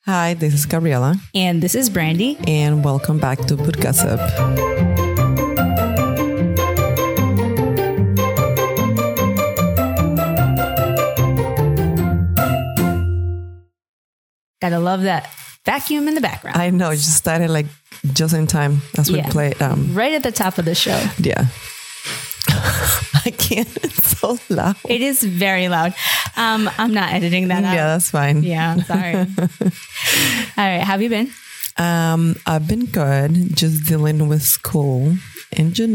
Hi, this is Gabriela. And this is Brandy. And welcome back to Put Gossip. Gotta love that vacuum in the background. I know, it just started like just in time as we played. Right at the top of the show. Yeah. I can't. It's so loud. It is very loud. I'm not editing that out. Yeah, that's fine. Yeah, I'm sorry. All right. How have you been? I've been good. Just dealing with school and just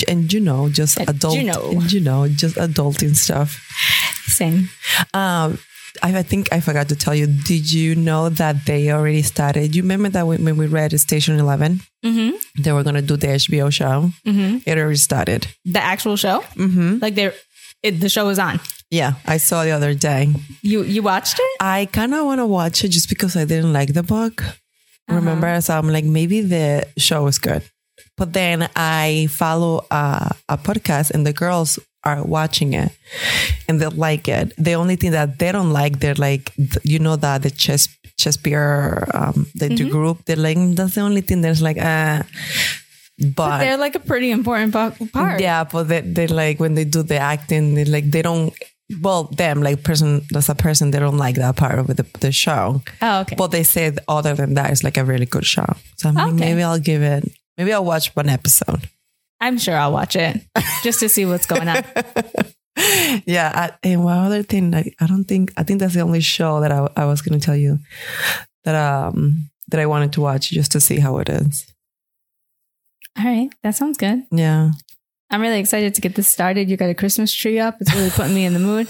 adulting stuff. Same. I think I forgot to tell you. Did you know that they already started? You remember that when we read Station 11? Mm-hmm. They were going to do the HBO show. Mm-hmm. It already started. The actual show? Mm-hmm. Like the show was on? Yeah, I saw the other day. You watched it? I kind of want to watch it just because I didn't like the book. Remember? So I'm like, maybe the show is good. But then I follow a podcast and the girls are watching it and they like it. The only thing that they don't like, they're like, that the Shakespeare, the group, they're like, that's the only thing that's like, but they're like a pretty important part. Yeah, but they like, when they do the acting, they like, they don't, well, them, like there's a person, they don't like that part of the show. Oh, okay. But they said other than that, it's like a really good show. So I'm like, maybe I'll watch one episode. I'm sure I'll watch it just to see what's going on. Yeah. And one other thing, I think that's the only show that I was going to tell you that I wanted to watch just to see how it is. All right. That sounds good. Yeah. I'm really excited to get this started. You got a Christmas tree up. It's really putting me in the mood.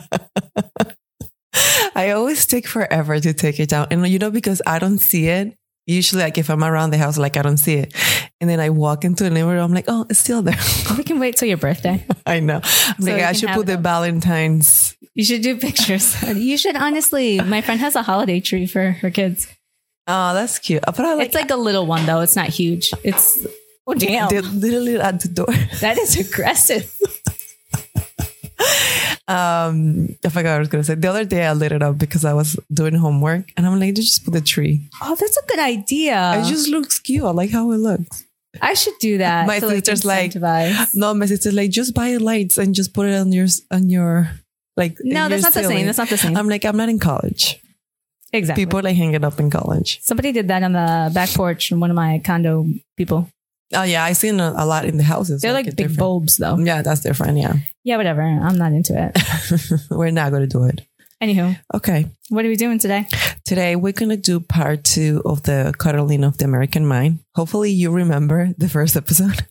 I always take forever to take it down. And because I don't see it. Usually, like if I'm around the house, like I don't see it. And then I walk into the neighborhood, I'm like, oh, it's still there. We can wait till your birthday. I know. I should put the Valentine's. You should do pictures. You should, honestly. My friend has a holiday tree for her kids. Oh, that's cute. But it's like a little one, though. It's not huge. It's, oh, damn. They're literally at the door. That is aggressive. I forgot what I was going to say. The other day I lit it up because I was doing homework and I'm like, just put the tree. Oh, that's a good idea. It just looks cute. I like how it looks. I should do that. My sister's like, just buy lights and just put it on your like. No, that's not the same. That's not the same. I'm like, I'm not in college. Exactly. People like hang it up in college. Somebody did that on the back porch from one of my condo people. Oh yeah, I've seen a lot in the houses. They're like big different bulbs though. Yeah, that's different. Yeah. Yeah, whatever. I'm not into it. We're not going to do it. Anywho. Okay. What are we doing today? Today, we're going to do part 2 of the Cuddling of the American Mind. Hopefully you remember the first episode.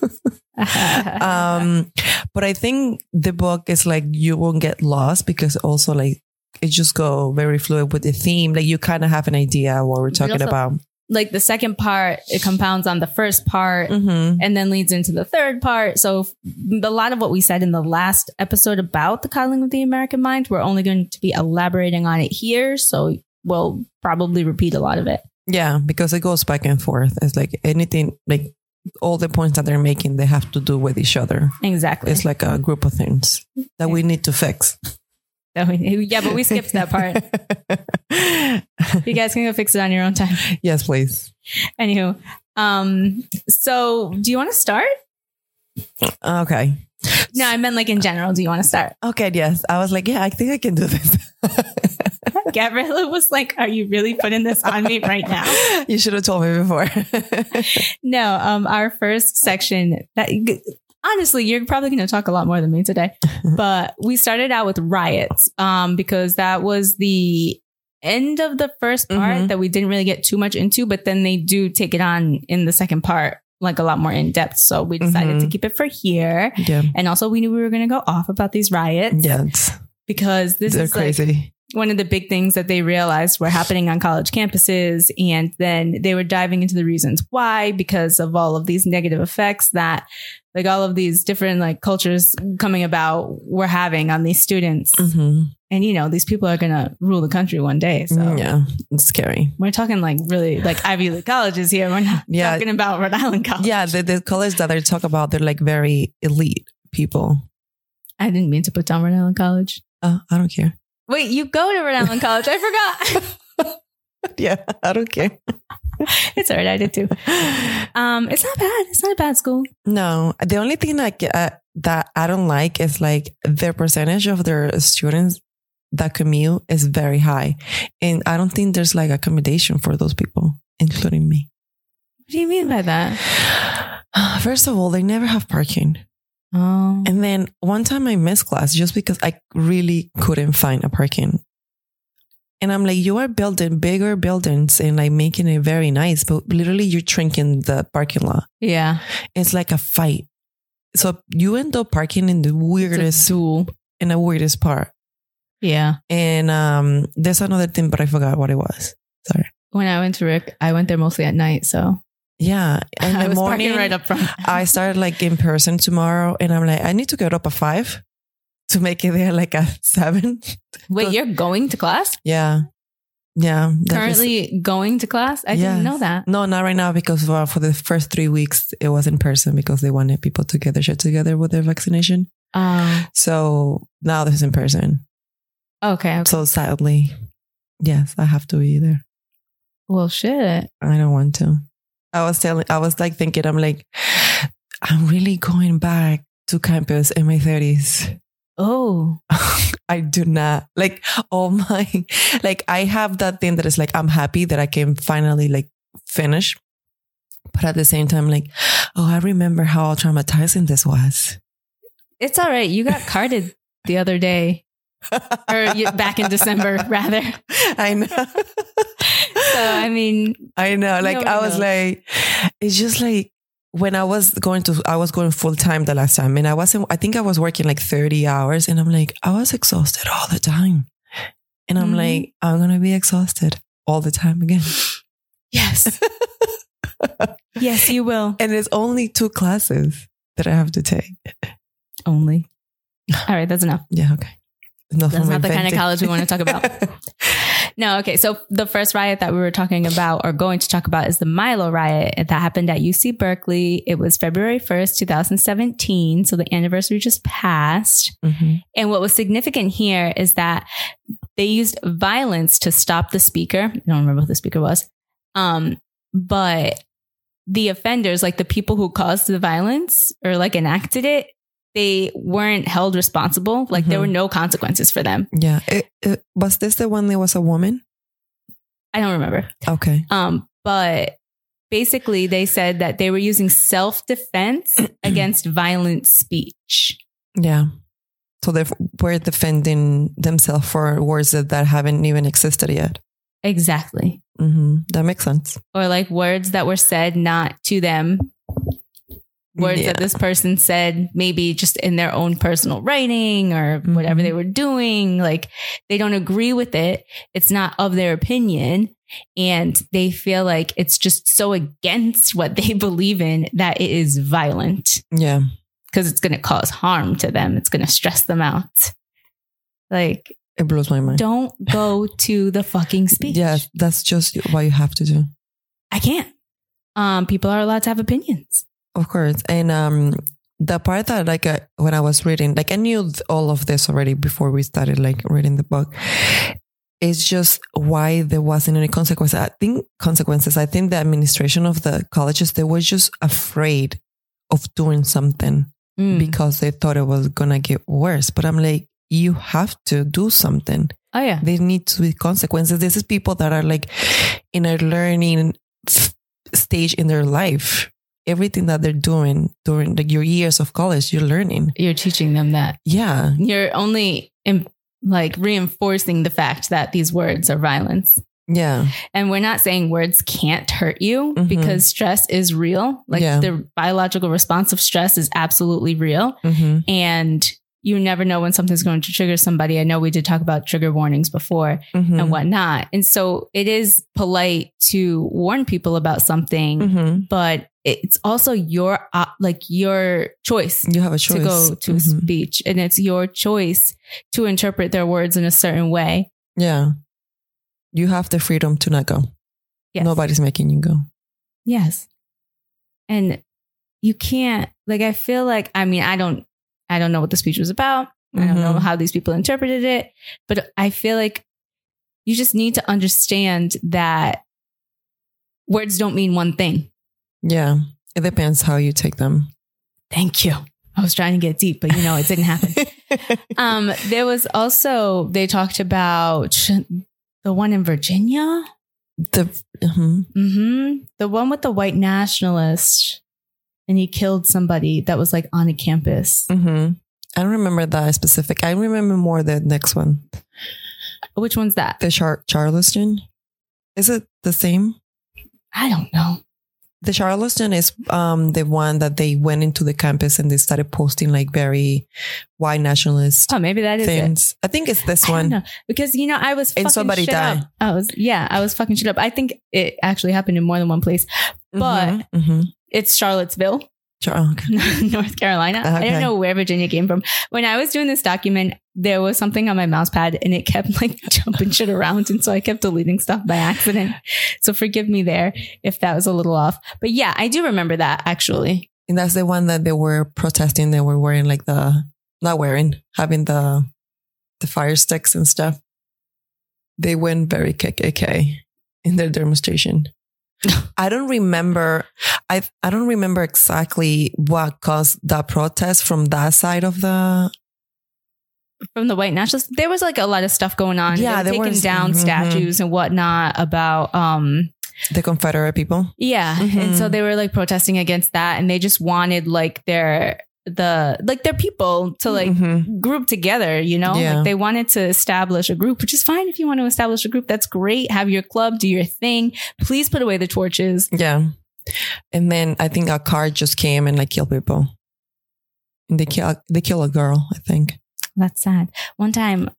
But I think the book is like, you won't get lost because also like, it just go very fluid with the theme. Like you kind of have an idea what we're talking about. Like the second part, it compounds on the first part and then leads into the third part. So a lot of what we said in the last episode about the Coddling of the American Mind, we're only going to be elaborating on it here. So we'll probably repeat a lot of it. Yeah, because it goes back and forth. It's like anything, like all the points that they're making, they have to do with each other. Exactly. It's like a group of things that we need to fix. Yeah, but we skipped that part. You guys can go fix it on your own time. Yes, please. Anywho, so do you want to start? Okay. No, I meant like in general. Do you want to start? Okay, yes. I was like, yeah, I think I can do this. Gabriela was like, are you really putting this on me right now? You should have told me before. No, our first section that... Honestly, you're probably going to talk a lot more than me today, but we started out with riots because that was the end of the first part that we didn't really get too much into, but then they do take it on in the second part, like a lot more in depth. So we decided to keep it for here. Yeah. And also we knew we were going to go off about these riots. Yes. Because they're crazy. Like one of the big things that they realized were happening on college campuses. And then they were diving into the reasons why, because of all of these negative effects that like all of these different like cultures coming about were having on these students. And, these people are going to rule the country one day. So yeah, it's scary. We're talking like really like Ivy League colleges here. We're not talking about Rhode Island College. Yeah. The college that they talk about, they're like very elite people. I didn't mean to put down Rhode Island College. I don't care. Wait, you go to Rhode Island College. I forgot. Yeah, I don't care. It's all right. I did too. It's not bad. It's not a bad school. No, the only thing that I don't like is like the percentage of their students that commute is very high. And I don't think there's like accommodation for those people, including me. What do you mean by that? First of all, they never have parking. Oh. And then one time I missed class just because I really couldn't find a parking. And I'm like, you are building bigger buildings and like making it very nice, but literally you're shrinking the parking lot. Yeah. It's like a fight. So you end up parking in the weirdest, in the weirdest part. Yeah. And there's another thing, but I forgot what it was. Sorry. When I went to Rick, I went there mostly at night. So yeah. And I was morning, parking right up front. I started like in person tomorrow and I'm like, I need to get up at 5 to make it there like at 7. Wait, you're going to class? Yeah. Yeah. Currently going to class? I didn't know that. No, not right now because for the first 3 weeks, it was in person because they wanted people to get their shit together with their vaccination. So now this is in person. Okay. So sadly, yes, I have to be there. Well, shit. I don't want to. I was like thinking, I'm like, I'm really going back to campus in my 30s. Oh, I do not like like I have that thing that is like, I'm happy that I can finally like finish. But at the same time, like, oh, I remember how traumatizing this was. It's all right. You got carded the other day or back in December, rather. I know. So, I mean, I know. Like, I was like, it's just like, when I was going full time the last time and I think I was working like 30 hours and I'm like, I was exhausted all the time. And I'm like, I'm going to be exhausted all the time again. Yes. Yes, you will. And it's only 2 classes that I have to take. Only. All right. That's enough. Yeah. Okay. That's not the kind of college we want to talk about. No, okay. So the first riot that we were talking about or going to talk about is the Milo riot that happened at UC Berkeley. It was February 1st, 2017. So the anniversary just passed. Mm-hmm. And what was significant here is that they used violence to stop the speaker. I don't remember who the speaker was. But the offenders, like the people who caused the violence or like enacted it, they weren't held responsible. Like there were no consequences for them. Yeah. Was this the one that was a woman? I don't remember. Okay. But basically they said that they were using self-defense against violent speech. Yeah. So they were defending themselves for words that haven't even existed yet. Exactly. Mm-hmm. That makes sense. Or like words that were said not to them. Words that this person said, maybe just in their own personal writing or whatever they were doing. Like they don't agree with it. It's not of their opinion. And they feel like it's just so against what they believe in that it is violent. Yeah. Because it's going to cause harm to them. It's going to stress them out. Like, it blows my mind. Don't go to the fucking speech. Yeah, that's just what you have to do. I can't. People are allowed to have opinions. Of course. And the part that like when I was reading, like I knew all of this already before we started like reading the book. It's just why there wasn't any consequences. I think the administration of the colleges, they were just afraid of doing something because they thought it was going to get worse. But I'm like, you have to do something. Oh yeah. There need to be consequences. This is people that are like in a learning stage in their life. Everything that they're doing during like your years of college, you're learning. You're teaching them that. Yeah. You're only like reinforcing the fact that these words are violence. Yeah. And we're not saying words can't hurt you because stress is real. Like the biological response of stress is absolutely real. And you never know when something's going to trigger somebody. I know we did talk about trigger warnings before and whatnot. And so it is polite to warn people about something, but it's also your choice. You have a choice to go to a speech, and it's your choice to interpret their words in a certain way. Yeah. You have the freedom to not go. Yes. Nobody's making you go. Yes. And you can't, like, I feel like, I mean, I don't know what the speech was about. I don't know how these people interpreted it, but I feel like You just need to understand that words don't mean one thing. Yeah. It depends how you take them. Thank you. I was trying to get deep, but it didn't happen. There was also, they talked about the one in Virginia. The one with the white nationalist, and he killed somebody that was like on a campus. I don't remember that specific. I remember more the next one. Which one's that? The Charleston. Is it the same? I don't know. The Charleston is the one that they went into the campus and they started posting like very white nationalist. Oh, maybe that is things. it. I think it's this one. Know. Because I was fucking and somebody shit died. up. I was fucking shit up. I think it actually happened in more than one place, but it's Charlottesville. North Carolina. Okay. I don't know where Virginia came from. When I was doing this document, there was something on my mouse pad and it kept like jumping shit around. And so I kept deleting stuff by accident. So forgive me there if that was a little off. But yeah, I do remember that actually. And that's the one that they were protesting. They were wearing like having the fire sticks and stuff. They went very KKK in their demonstration. I don't remember. I don't remember exactly what caused that protest from that side of the. From the white nationalists, there was like a lot of stuff going on. Yeah, they were taking down statues and whatnot about the Confederate people. Yeah, and so they were like protesting against that, and they just wanted like their people to like group together, Yeah. Like they wanted to establish a group, which is fine. If you want to establish a group, that's great. Have your club, do your thing. Please put away the torches. Yeah. And then I think a car just came and like killed people. And they kill a girl, I think. That's sad. One time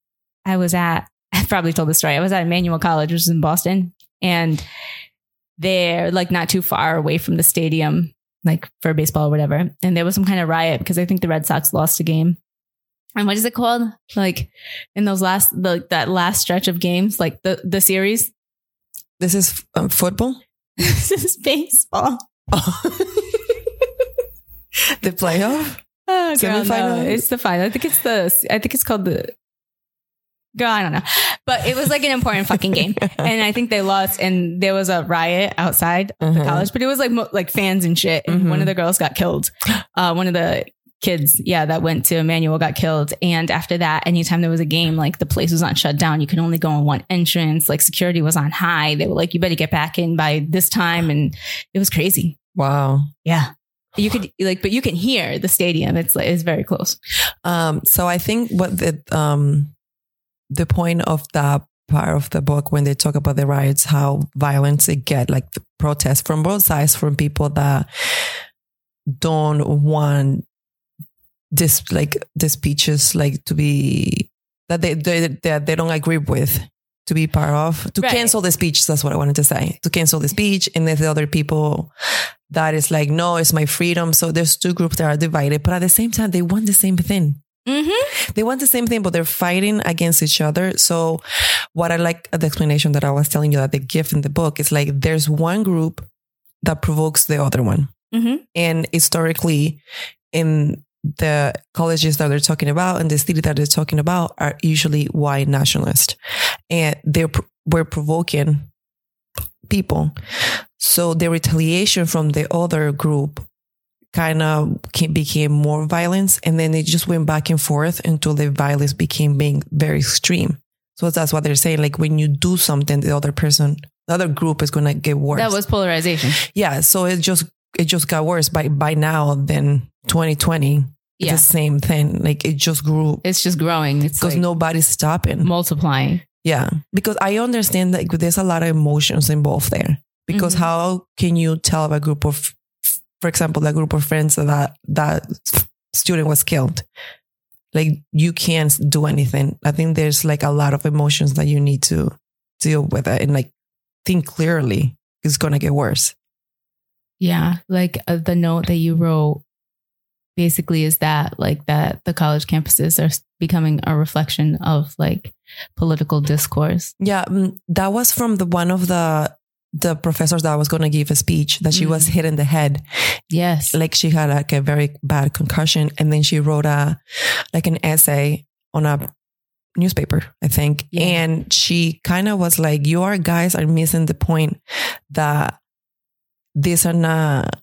I've probably told this story. I was at Emmanuel College, which is in Boston, and they're like not too far away from the stadium, like for baseball or whatever. And there was some kind of riot because I think the Red Sox lost a game. And what is it called? Like in those that last stretch of games, like the series. This is football. This is baseball. The playoff. Oh, girl, no, it's the final. I think it's called the. Girl, I don't know, but it was like an important fucking game, and I think they lost. And there was a riot outside of the college, but it was like fans and shit. And one of the girls got killed. One of the kids, that went to Emmanuel got killed. And after that, anytime there was a game, like the place was not shut down. You could only go in one entrance. Like security was on high. They were like, "You better get back in by this time," and it was crazy. Wow. Yeah. You could but you can hear the stadium. It's very close. So I think what the point of that part of the book, when they talk about the riots, how violent it get, like the protests from both sides, from people that don't want this, like the speeches, like to be that they don't agree with, to be part of, to cancel the speech. That's what I wanted to say, to cancel the speech. And there's the other people that is like, no, it's my freedom. So there's two groups that are divided, but at the same time, they want the same thing. They want the same thing, but they're fighting against each other. So what I like, the explanation that I was telling you that they give in the book is like, there's one group that provokes the other one. And historically, in the colleges that they're talking about and the city that they're talking about are usually white nationalists, and we're provoking people. So the retaliation from the other group kind of became more violence, and then it just went back and forth until the violence became being very extreme. So that's what they're saying. Like when you do something, the other group is going to get worse. That was polarization. Yeah. So it just got worse by now. Then 2020, it's the same thing. Like it just grew. It's just growing. It's because nobody's stopping. Multiplying. Yeah. Because I understand that there's a lot of emotions involved there. Because how can you tell a group of, for example, that group of friends that student was killed? Like you can't do anything. I think there's like a lot of emotions that you need to deal with it and like think clearly. It's going to get worse. Yeah. Like the note that you wrote basically is that like that the college campuses are becoming a reflection of like political discourse. Yeah. That was from one of the professors that was going to give a speech that she was hit in the head. Yes. Like she had like a very bad concussion. And then she wrote an essay on newspaper, I think. Yeah. And she kind of was like, your guys are missing the point that these are not,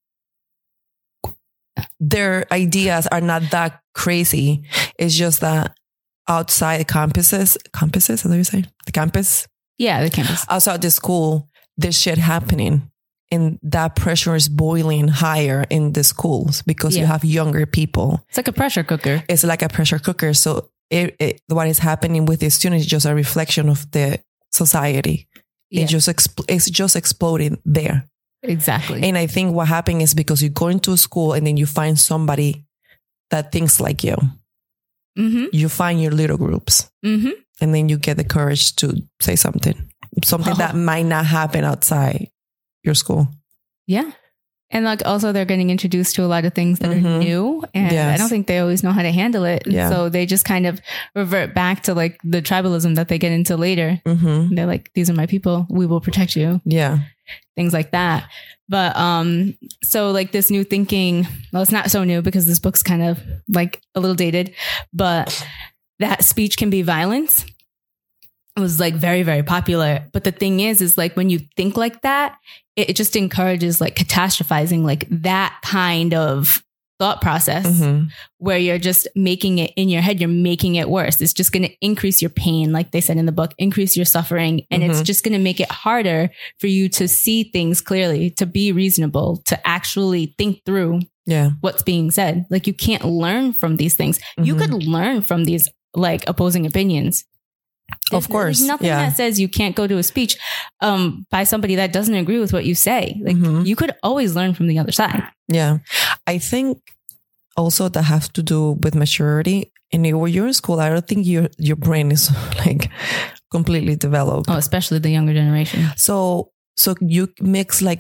their ideas are not that crazy. It's just that outside the campuses, is that what you say? The campus? Yeah, the campus. Outside the school, there's shit happening. And that pressure is boiling higher in the schools because you have younger people. It's like a pressure cooker. It's like a pressure cooker. So what is happening with the students is just a reflection of the society. Yeah. It's just exploding there. Exactly. And I think what happened is because you go into a school and then you find somebody that thinks like you. Mm-hmm. You find your little groups. Mm-hmm. And then you get the courage to say something that might not happen outside your school. Yeah. And like also they're getting introduced to a lot of things that are new, and I don't think they always know how to handle it. Yeah. So they just kind of revert back to like the tribalism that they get into later. Mm-hmm. They're like, these are my people. We will protect you. Yeah. Things like that. But so like this new thinking, well, it's not so new because this book's kind of like a little dated, but that speech can be violence. It was like very, very popular. But the thing is like when you think like that, it just encourages like catastrophizing, like that kind of thought process where you're just making it in your head. You're making it worse. It's just going to increase your pain. Like they said in the book, increase your suffering. And it's just going to make it harder for you to see things clearly, to be reasonable, to actually think through what's being said. Like you can't learn from these things. You could learn from these like opposing opinions. Of course. There's nothing that says you can't go to a speech by somebody that doesn't agree with what you say. Like you could always learn from the other side. Yeah. I think also that has to do with maturity. And when you're in school, I don't think your brain is like completely developed. Oh, especially the younger generation. So you mix like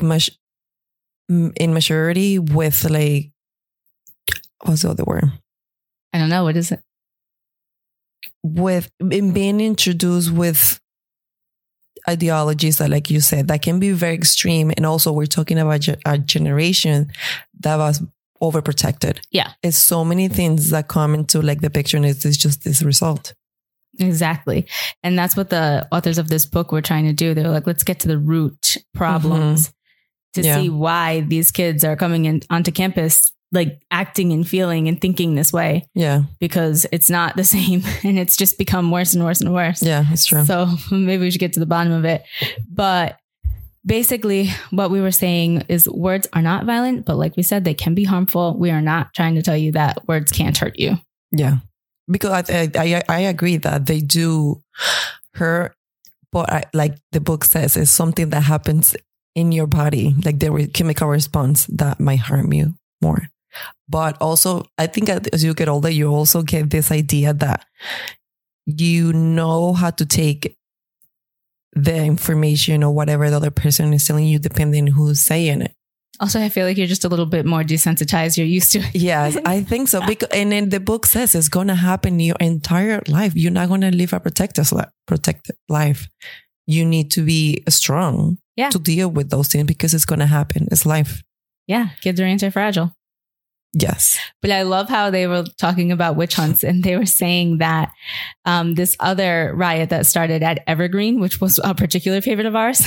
immaturity with like, what's the other word? I don't know. What is it? With being introduced with ideologies that, like you said, that can be very extreme. And also we're talking about a generation that was overprotected. Yeah. It's so many things that come into like the picture, and it's just this result. Exactly. And that's what the authors of this book were trying to do. They were like, let's get to the root problems to see why these kids are coming in onto campus like acting and feeling and thinking this way. Yeah. Because it's not the same, and it's just become worse and worse and worse. Yeah, it's true. So maybe we should get to the bottom of it. But basically what we were saying is words are not violent, but like we said, they can be harmful. We are not trying to tell you that words can't hurt you. Yeah. Because I agree that they do hurt, but like the book says, it's something that happens in your body, like the chemical response that might harm you more. But also, I think as you get older, you also get this idea that you know how to take the information or whatever the other person is telling you, depending on who's saying it. Also, I feel like you're just a little bit more desensitized. You're used to it. Yes, I think so. And then the book says it's going to happen your entire life. You're not going to live a protected life. You need to be strong to deal with those things because it's going to happen. It's life. Yeah, kids are anti-fragile. Yes. But I love how they were talking about witch hunts, and they were saying that this other riot that started at Evergreen, which was a particular favorite of ours,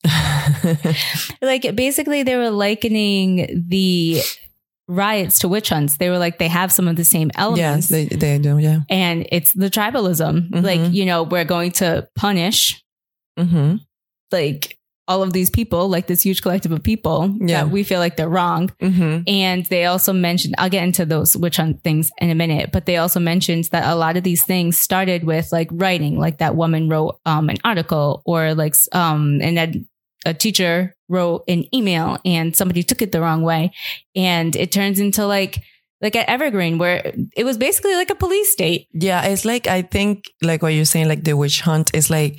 like basically they were likening the riots to witch hunts. They were like, they have some of the same elements. Yes, they do. Yeah. And it's the tribalism. Like, you know, we're going to punish like all of these people, like this huge collective of people that we feel like they're wrong. And they also mentioned, I'll get into those witch hunt things in a minute, but they also mentioned that a lot of these things started with like writing, like that woman wrote an article, or like, and then a teacher wrote an email and somebody took it the wrong way. And it turns into like at Evergreen, where it was basically like a police state. Yeah. It's like, I think like what you're saying, like the witch hunt is like,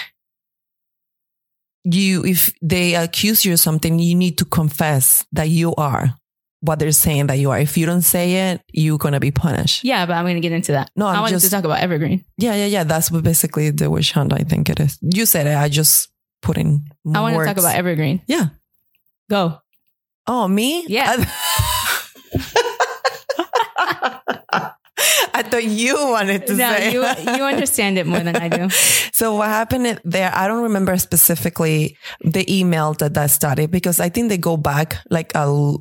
if they accuse you of something, you need to confess that you are what they're saying that you are. If you don't say it, you're going to be punished. Yeah, but I'm going to get into that. No, I wanted to talk about Evergreen. Yeah. That's basically the witch hunt, I think it is. You said it. I just put in more I want to talk about Evergreen. Yeah. Go. Oh, me? Yeah. I thought you wanted to say. you understand it more than I do. So what happened there, I don't remember specifically the email that started, because I think they go back like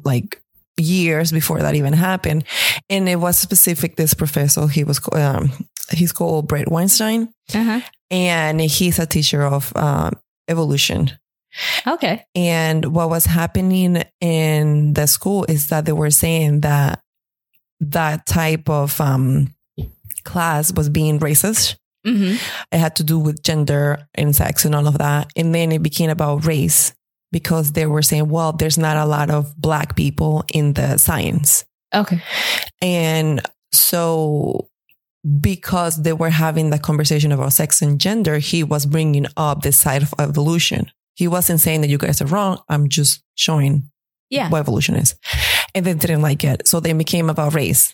years before that even happened. And it was specific, this professor, he's called Brett Weinstein. And he's a teacher of evolution. Okay. And what was happening in the school is that they were saying that that type of class was being racist. It had to do with gender and sex and all of that. And then it became about race, because they were saying, well, there's not a lot of Black people in the science. Okay. And so because they were having the conversation about sex and gender, he was bringing up this side of evolution. He wasn't saying that you guys are wrong. I'm just showing what evolution is. And they didn't like it. So they became about race.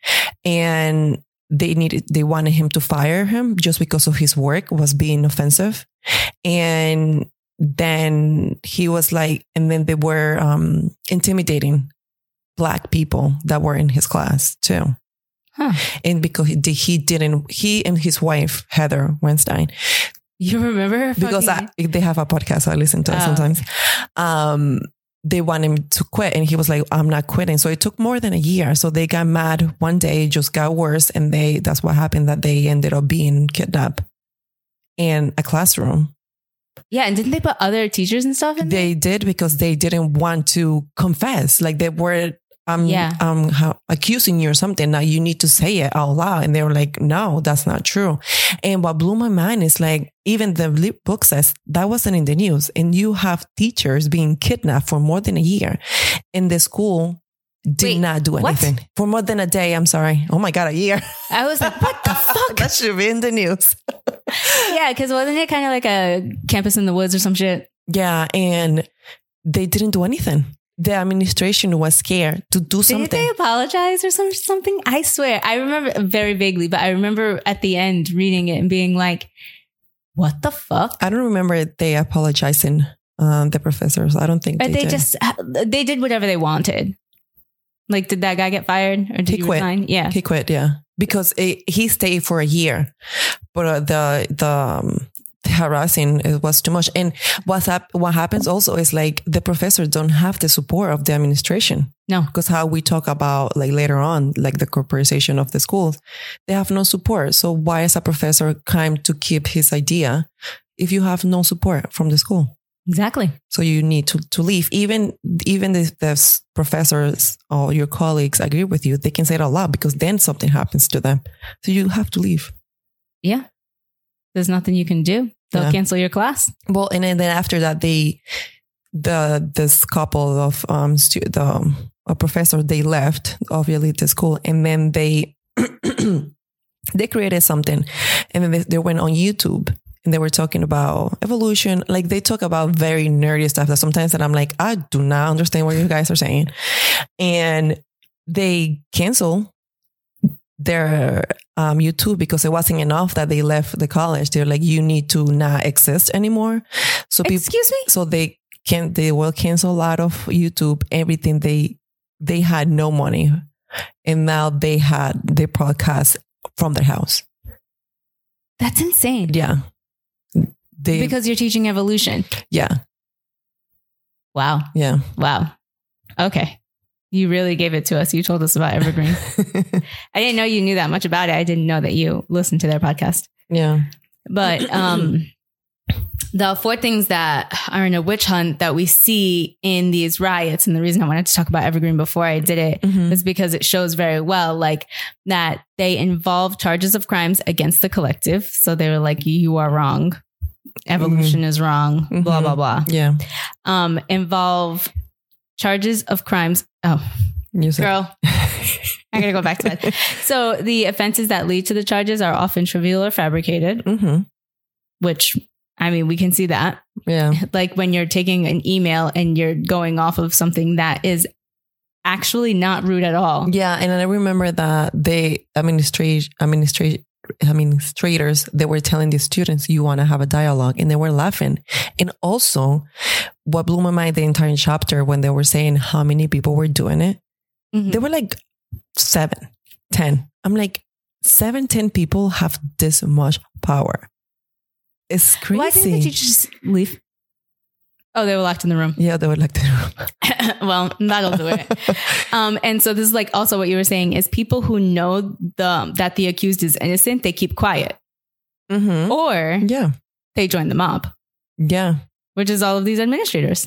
And they wanted him to fire him just because of his work was being offensive. And then he was like, and then they were intimidating Black people that were in his class too. And because he and his wife, Heather Weinstein. You remember? Because they have a podcast I listen to sometimes. They want him to quit. And he was like, I'm not quitting. So it took more than a year. So they got mad one day, it just got worse. And that's what happened, that they ended up being kidnapped in a classroom. Yeah. And didn't they put other teachers and stuff in there? They did, because they didn't want to confess. Like they were accusing you or something. Now you need to say it out loud. And they were like, no, that's not true. And what blew my mind is like, even the book says that wasn't in the news. And you have teachers being kidnapped for more than a year. And the school did not do anything. What? For more than a day. I'm sorry. Oh my God, a year. I was like, what the fuck? That should be in the news. Yeah. Cause wasn't it kind of like a campus in the woods or some shit? Yeah. And they didn't do anything. The administration was scared to do something. Did they apologize or something? I swear. I remember very vaguely, but I remember at the end reading it and being like, what the fuck? I don't remember they apologizing, the professors. I don't think but they did whatever they wanted. Like, did that guy get fired or did he resign? Yeah. He quit, yeah. Because he stayed for a year. But the harassing, it was too much. And what happens also is like the professors don't have the support of the administration. No. Because how we talk about like later on, like the corporation of the schools, they have no support. So why is a professor come to keep his idea if you have no support from the school? Exactly. So you need to leave. Even if the professors or your colleagues agree with you, they can say it out loud, because then something happens to them. So you have to leave. Yeah. There's nothing you can do. They'll cancel your class. Well, and then after that, this couple of professors, they left obviously the school, and then they created something, and then they went on YouTube and they were talking about evolution. Like they talk about very nerdy stuff that sometimes that I'm like, I do not understand what you guys are saying, and they cancel their YouTube because it wasn't enough that they left the college. They're like, you need to not exist anymore. So excuse me. So they will cancel a lot of YouTube, everything. They had no money, and now they broadcast from their house. That's insane. Yeah, because you're teaching evolution. Yeah. Wow. Yeah. Wow. Okay. You really gave it to us. You told us about Evergreen. I didn't know you knew that much about it. I didn't know that you listened to their podcast. Yeah. But the 4 things that are in a witch hunt that we see in these riots, and the reason I wanted to talk about Evergreen before I did it is because it shows very well like that they involve charges of crimes against the collective. So they were like, you are wrong. Evolution is wrong. Blah, blah, blah. Yeah. Involve charges of crimes. Oh, girl, I gotta go back to that. So the offenses that lead to the charges are often trivial or fabricated, which, I mean, we can see that. Yeah. Like when you're taking an email and you're going off of something that is actually not rude at all. Yeah. And I remember that the administrators, they were telling the students, you want to have a dialogue, and they were laughing. And also what blew my mind, the entire chapter, when they were saying how many people were doing it, they were like 7, 10. I'm like, 17 people have this much power. It's crazy. Why didn't the teachers leave? Oh, they were locked in the room. Yeah, they were locked in the room. Well, that'll do it. And so this is like also what you were saying is people who know that the accused is innocent, they keep quiet. Mm-hmm. Or they join the mob. Yeah. Which is all of these administrators.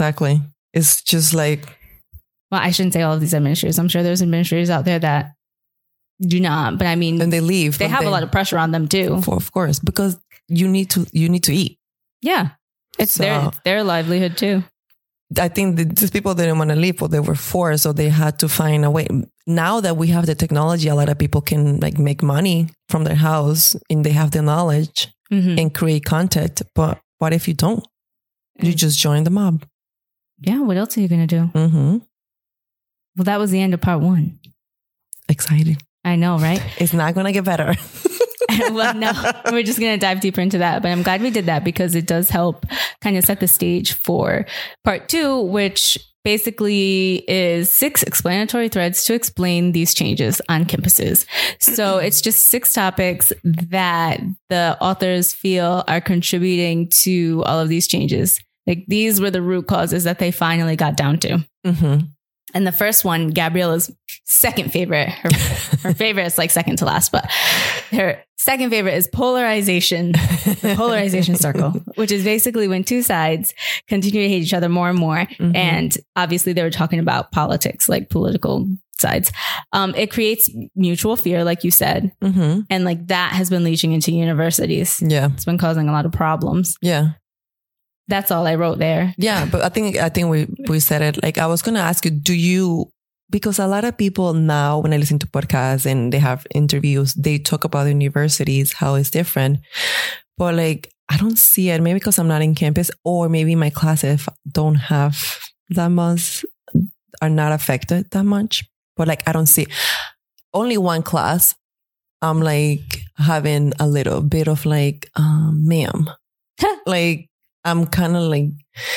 It's just like... Well, I shouldn't say all of these administrators. I'm sure there's administrators out there that do not. But I mean... And they leave. They have a lot of pressure on them too. Of course. Because you need to eat. Yeah. It's their livelihood too. I think these people didn't want to leave, but they were forced, so they had to find a way. Now that we have the technology, a lot of people can like make money from their house and they have the knowledge and create content. But what if you don't? You just join the mob. Yeah. What else are you going to do? Mm-hmm. Well, that was the end of part 1. Exciting. I know, right? It's not going to get better. Well, no, we're just going to dive deeper into that. But I'm glad we did that because it does help kind of set the stage for part 2, which basically is 6 explanatory threads to explain these changes on campuses. So it's just 6 topics that the authors feel are contributing to all of these changes. Like these were the root causes that they finally got down to. Mm-hmm. And the first one, Gabriella's second favorite, her favorite is like second to last, but her second favorite is polarization, the polarization circle, which is basically when 2 sides continue to hate each other more and more. Mm-hmm. And obviously they were talking about politics, like political sides. It creates mutual fear, like you said. Mm-hmm. And like that has been leaching into universities. Yeah. It's been causing a lot of problems. Yeah. That's all I wrote there. Yeah, but I think we said it. Like I was going to ask you, because a lot of people now, when I listen to podcasts and they have interviews, they talk about universities, how it's different. But like, I don't see it. Maybe because I'm not in campus, or maybe my classes don't have that much, are not affected that much. But like, I don't see only one class. I'm like having a little bit of like, ma'am, like, I'm kind of like,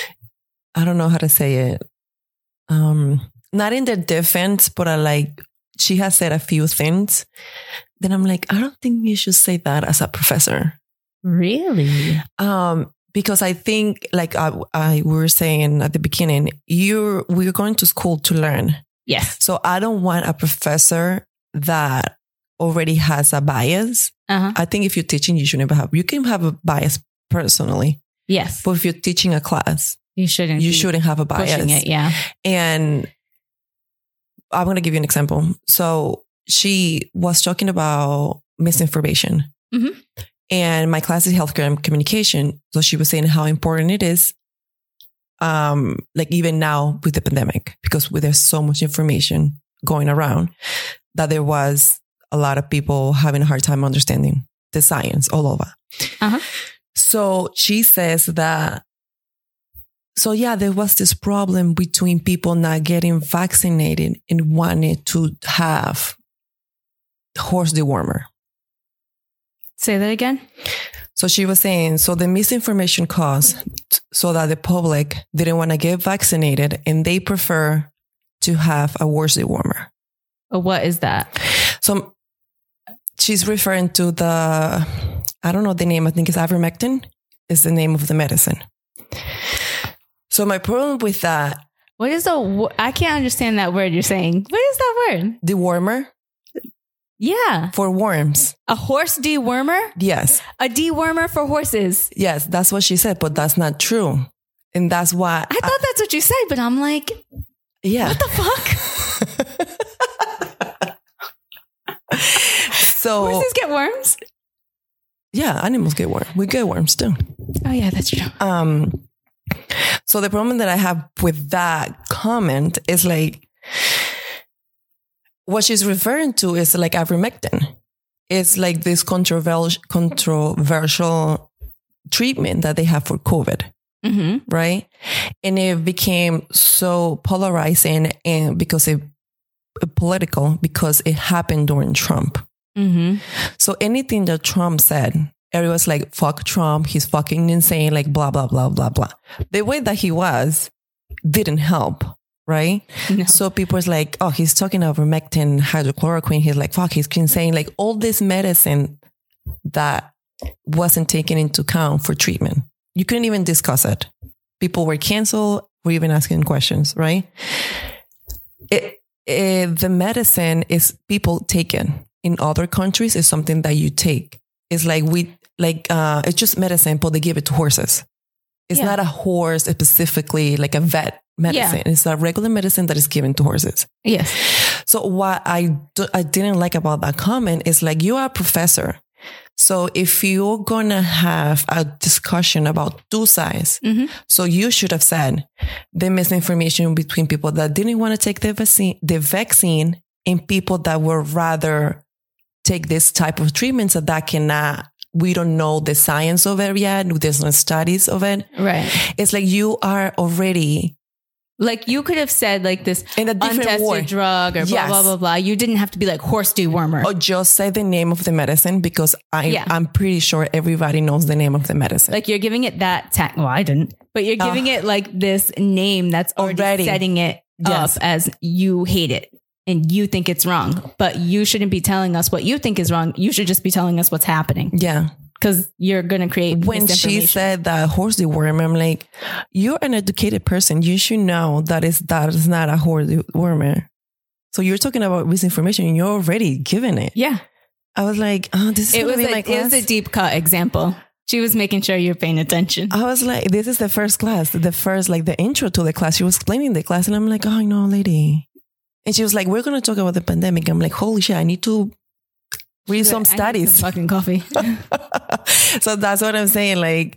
I don't know how to say it. Not in their defense, but she has said a few things. Then I'm like, I don't think you should say that as a professor. Really? Because I think like we were saying at the beginning, we're going to school to learn. Yes. So I don't want a professor that already has a bias. Uh-huh. I think if you're teaching, you can have a bias personally. Yes. But if you're teaching a class, you shouldn't have a bias. Pushing it, yeah. And I'm going to give you an example. So she was talking about misinformation. Mm-hmm. And my class is healthcare and communication. So she was saying how important it is, like even now with the pandemic, because there's so much information going around that there was a lot of people having a hard time understanding the science all over. Uh-huh. So she says that, there was this problem between people not getting vaccinated and wanted to have horse dewormer. Say that again. So she was saying, the misinformation caused so that the public didn't want to get vaccinated and they prefer to have a horse dewormer. What is that? So she's referring to I don't know the name. I think it's ivermectin is the name of the medicine. So my problem with that. What is I can't understand that word you're saying. What is that word? Dewormer? Yeah. For worms. A horse dewormer? Yes. A dewormer for horses? Yes, that's what she said, but that's not true. And that's why. I thought that's what you said, but I'm like, yeah. What the fuck? So horses get worms? Yeah, animals get worms. We get worms too. Oh yeah, that's true. So the problem that I have with that comment is like, what she's referring to is like ivermectin. It's like this controversial treatment that they have for COVID, right? And it became so polarizing and because it happened during Trump. Mm-hmm. So anything that Trump said, everyone's like, fuck Trump. He's fucking insane. Like blah, blah, blah, blah, blah. The way that he was didn't help right? No. So people's like, oh, he's talking about ivermectin, hydrochloroquine. He's like, fuck, he's saying like all this medicine that wasn't taken into account for treatment. You couldn't even discuss it. People were canceled. We're even asking questions, right? The medicine is people taken in other countries is something that you take. It's like it's just medicine, but they give it to horses. It's not a horse specifically like a vet medicine. Yeah. It's a regular medicine that is given to horses. Yes. So what I didn't like about that comment is like, you are a professor. So if you're going to have a discussion about two sides, so you should have said the misinformation between people that didn't want to take the vaccine and people that would rather take this type of treatment so that cannot, we don't know the science of it yet. There's no studies of it. Right. It's like you are already... Like you could have said like this in a different untested word. Drug or blah, blah, blah, blah. You didn't have to be like horse dewormer. Or just say the name of the medicine because I'm pretty sure everybody knows the name of the medicine. Like you're giving it that, well, I didn't, but you're giving it like this name that's already setting it up as you hate it and you think it's wrong, but you shouldn't be telling us what you think is wrong. You should just be telling us what's happening. Yeah. Because you're going to create when she said that horse dewormer, I'm like, you're an educated person. You should know that is not a horse dewormer. So you're talking about misinformation and you're already giving it. Yeah. I was like, oh, this is it was a deep cut example. She was making sure you're paying attention. I was like, this is the first class, the intro to the class. She was explaining the class and I'm like, oh, no, lady. And she was like, we're going to talk about the pandemic. I'm like, holy shit, I need to read some studies. Some fucking coffee. So that's what I'm saying. Like,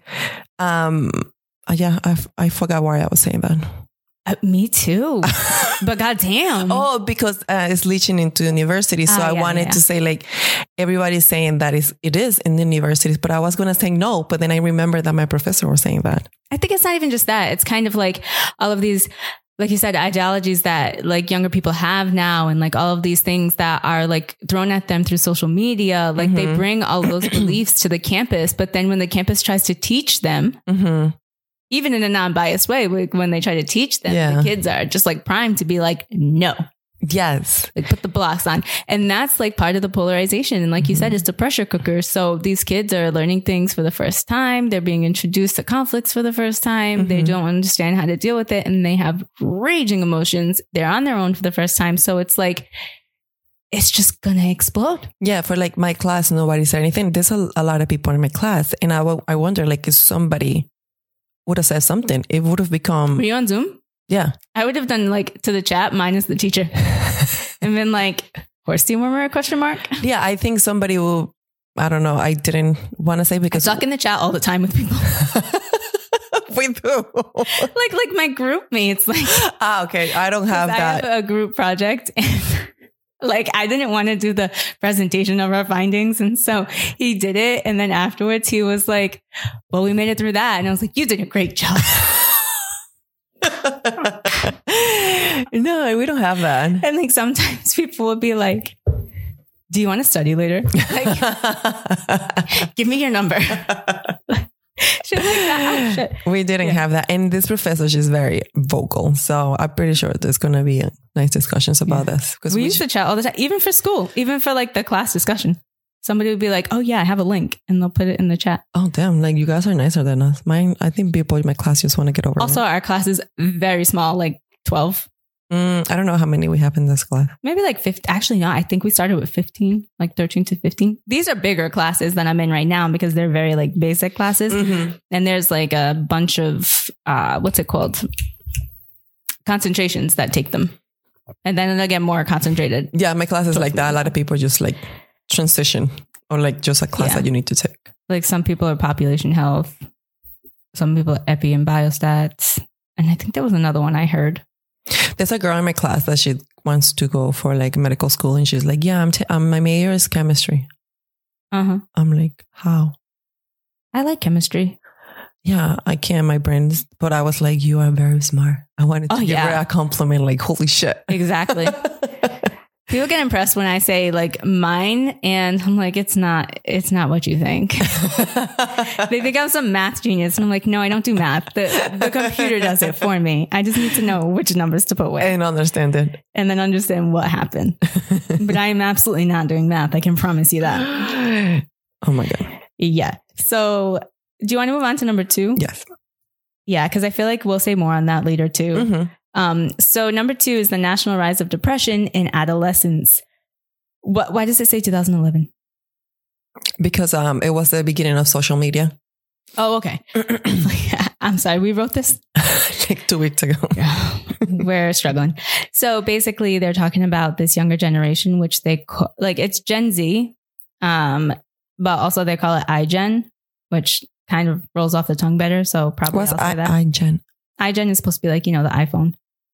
I forgot why I was saying that. Me too. But goddamn. Oh, because it's leaching into universities. So I wanted to say like, everybody's saying that it is in the universities, but I was going to say no. But then I remember that my professor was saying that. I think it's not even just that. It's kind of like all of these, like you said, ideologies that like younger people have now and like all of these things that are like thrown at them through social media. Like they bring all of those beliefs to the campus, but then when the campus tries to teach them, even in a non-biased way, when they try to teach them, the kids are just like primed to be like, no. Yes. Like put the blocks on. And that's like part of the polarization. And like you said, it's a pressure cooker. So these kids are learning things for the first time. They're being introduced to conflicts for the first time. They don't understand how to deal with it. And they have raging emotions. They're on their own for the first time. So it's like, it's just going to explode. Yeah. For like my class, nobody said anything. There's a lot of people in my class. And I wonder like if somebody would have said something, it would have become... Were you on Zoom? Yeah. I would have done like to the chat minus the teacher and been like, horse dewormer, question mark? Yeah, I think somebody will, I don't know. I didn't want to say because... I talk in the chat all the time with people. We do. like my group mates. Like, okay. I don't have that. I have a group project and like I didn't want to do the presentation of our findings. And so he did it. And then afterwards he was like, well, we made it through that. And I was like, you did a great job. No, we don't have that. And like sometimes people would be like, do you want to study later? Like, give me your number. Shit like that. Shit. We didn't have that. And this professor, she's very vocal. So I'm pretty sure there's going to be nice discussions about this. Because we used to chat all the time, even for school, even for like the class discussion. Somebody would be like, oh yeah, I have a link, and they'll put it in the chat. Oh damn, like you guys are nicer than us. I think people in my class just want to get over Also, our class is very small, like 12. I don't know how many we have in this class. Maybe like 15. Actually, no, I think we started with 15, like 13 to 15. These are bigger classes than I'm in right now because they're very like basic classes. And there's like a bunch of, what's it called? Concentrations that take them. And then they'll get more concentrated. Yeah, my class is like that. A lot of people just like transition or like just a class that you need to take. Like some people are population health. Some people are epi and biostats. And I think there was another one I heard. There's a girl in my class that she wants to go for like medical school. And she's like, yeah, my major is chemistry. I'm like, how? I like chemistry. Yeah, I can. My brains. But I was like, you are very smart. I wanted to give her a compliment. Like, holy shit. Exactly. People get impressed when I say like mine, and I'm like, it's not what you think. They think I'm some math genius, and I'm like, no, I don't do math. The computer does it for me. I just need to know which numbers to put where. And understand it. And then understand what happened. But I am absolutely not doing math. I can promise you that. Oh my God. Yeah. So do you want to move on to number 2? Yes. Yeah, because I feel like we'll say more on that later too. Mm-hmm. So number 2 is the national rise of depression in adolescence. Why does it say 2011? Because it was the beginning of social media. Oh, okay. I'm sorry. We wrote this like 2 weeks ago. We're struggling. So basically they're talking about this younger generation, which they like it's Gen Z. But also they call it iGen, which kind of rolls off the tongue better. So probably what's I'll say that. iGen? iGen is supposed to be like, the iPhone.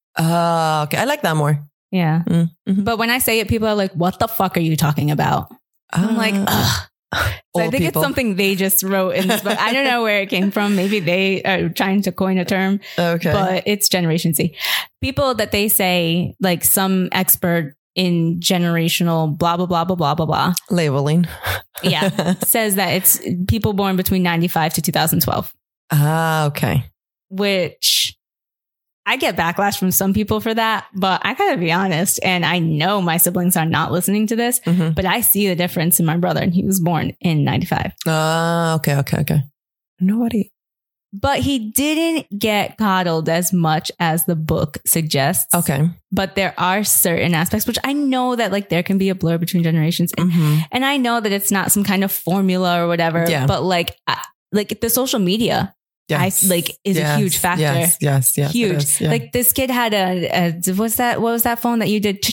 Oh, okay. I like that more. Yeah. Mm-hmm. But when I say it, people are like, what the fuck are you talking about? I'm like, ugh. So I think it's something they just wrote in this book. I don't know where it came from. Maybe they are trying to coin a term. Okay. But it's Generation Z. People that they say, like some expert in generational blah, blah, blah, blah, blah, blah, blah. Labeling. Yeah. Says that it's people born between 95 to 2012. Ah, okay. Which I get backlash from some people for that, but I gotta be honest. And I know my siblings are not listening to this, but I see the difference in my brother, and he was born in 95. Ah, okay. Nobody. But he didn't get coddled as much as the book suggests. Okay. But there are certain aspects, which I know that like there can be a blur between generations. And I know that it's not some kind of formula or whatever, but like the social media. Yes. Is a huge factor. Yes. Huge. Yeah. Like this kid had what was that phone that you did?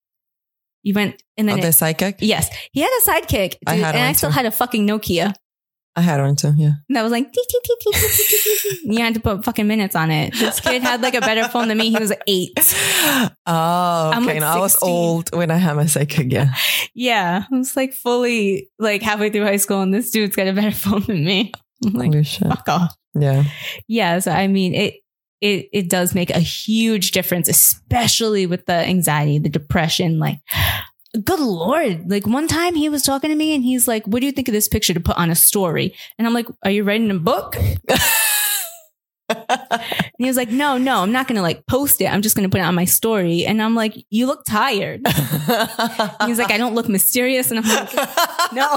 You went and then the sidekick? Yes. He had a sidekick. Dude, I still had a fucking Nokia. I had one too, yeah. And that was like, you had to put fucking minutes on it. This kid had like a better phone than me. He was 8. Oh, okay. I was old when I had my sidekick, yeah. Yeah. I was like fully like halfway through high school, and this dude's got a better phone than me. I'm like, fuck off. Yeah. Yeah. So, I mean, it does make a huge difference, especially with the anxiety, the depression. Like, good Lord. Like one time he was talking to me and he's like, what do you think of this picture to put on a story? And I'm like, are you writing a book? And he was like, no, I'm not going to like post it. I'm just going to put it on my story. And I'm like, you look tired. He's like, I don't look mysterious. And I'm like, no.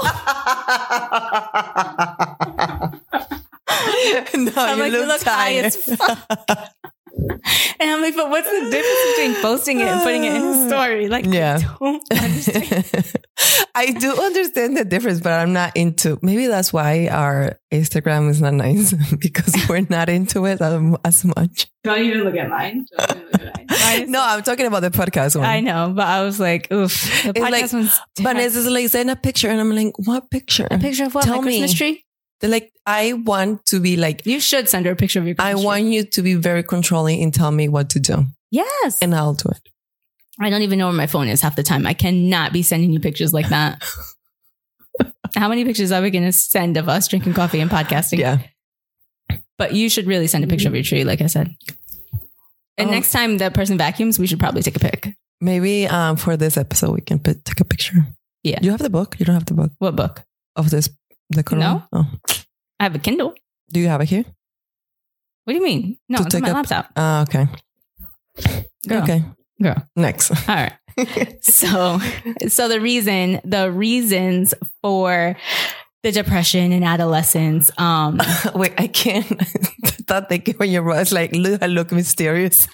I'm like, you look tired. High as fuck. And I'm like, but what's the difference between posting it and putting it in a story? Like, yeah. I don't understand. I do understand the difference, but I'm not into. Maybe that's why our Instagram is not nice, because we're not into it as much. Don't even look at mine. No, I'm talking about the podcast one. I know, but I was like, oof. The podcast one's but it's just like send a picture, and I'm like, what picture? A picture of what? Tell my me. Christmas tree? They're like, I want to be like. You should send her a picture of your Christmas tree. I want you to be very controlling and tell me what to do. Yes. And I'll do it. I don't even know where my phone is half the time. I cannot be sending you pictures like that. How many pictures are we going to send of us drinking coffee and podcasting? Yeah. But you should really send a picture of your tree, like I said. And next time that person vacuums, we should probably take a pic. Maybe for this episode, we can take a picture. Yeah. You have the book? You don't have the book? What book? Of this, the Corona? No. Oh. I have a Kindle. Do you have it here? What do you mean? No, it's on my laptop. Okay. Girl. Okay. Girl. Next. All right. So the reasons for the depression in adolescence. Wait, I can't. Thought thinking when your voice like look mysterious.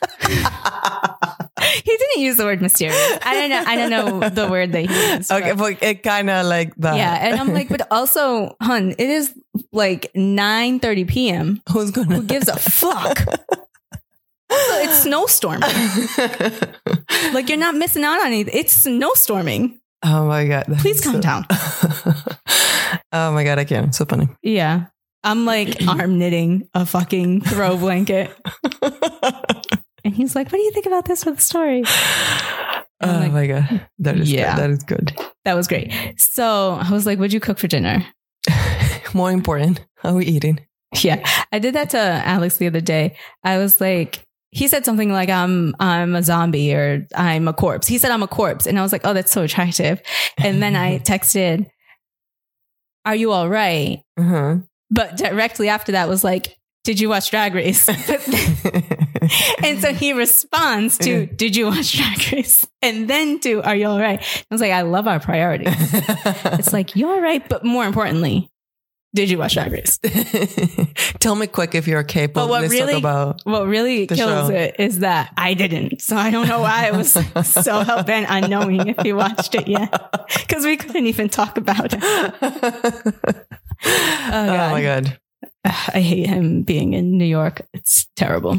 He didn't use the word mysterious. I don't know the word that he used. Okay, but it kind of like that. Yeah, and I'm like, but also, hun, it is like 9:30 p.m. Who gives a fuck? Also, it's snowstorming. Like, you're not missing out on anything. It's snowstorming. Oh my God. Please calm down. Oh my God, I can't. So funny. Yeah. I'm like arm knitting a fucking throw blanket. And he's like, what do you think about this for the story? Oh my God. That is good. That is good. That was great. So I was like, what'd you cook for dinner? More important, how are we eating? Yeah. I did that to Alex the other day. I was like, he said something like, I'm a zombie or I'm a corpse. He said, I'm a corpse. And I was like, oh, that's so attractive. And then I texted, are you all right? Mm-hmm. But directly after that was like, did you watch Drag Race? And so he responds to, did you watch Drag Race? And then to, are you all right? I was like, I love our priorities. It's like, you all right? But more importantly, did you watch Drag Race? Tell me quick if you're okay. But let's talk about what really kills show. it is that I didn't. So I don't know why I was so hell bent on knowing if you watched it yet. Because we couldn't even talk about it. Oh my God. I hate him being in New York. It's terrible.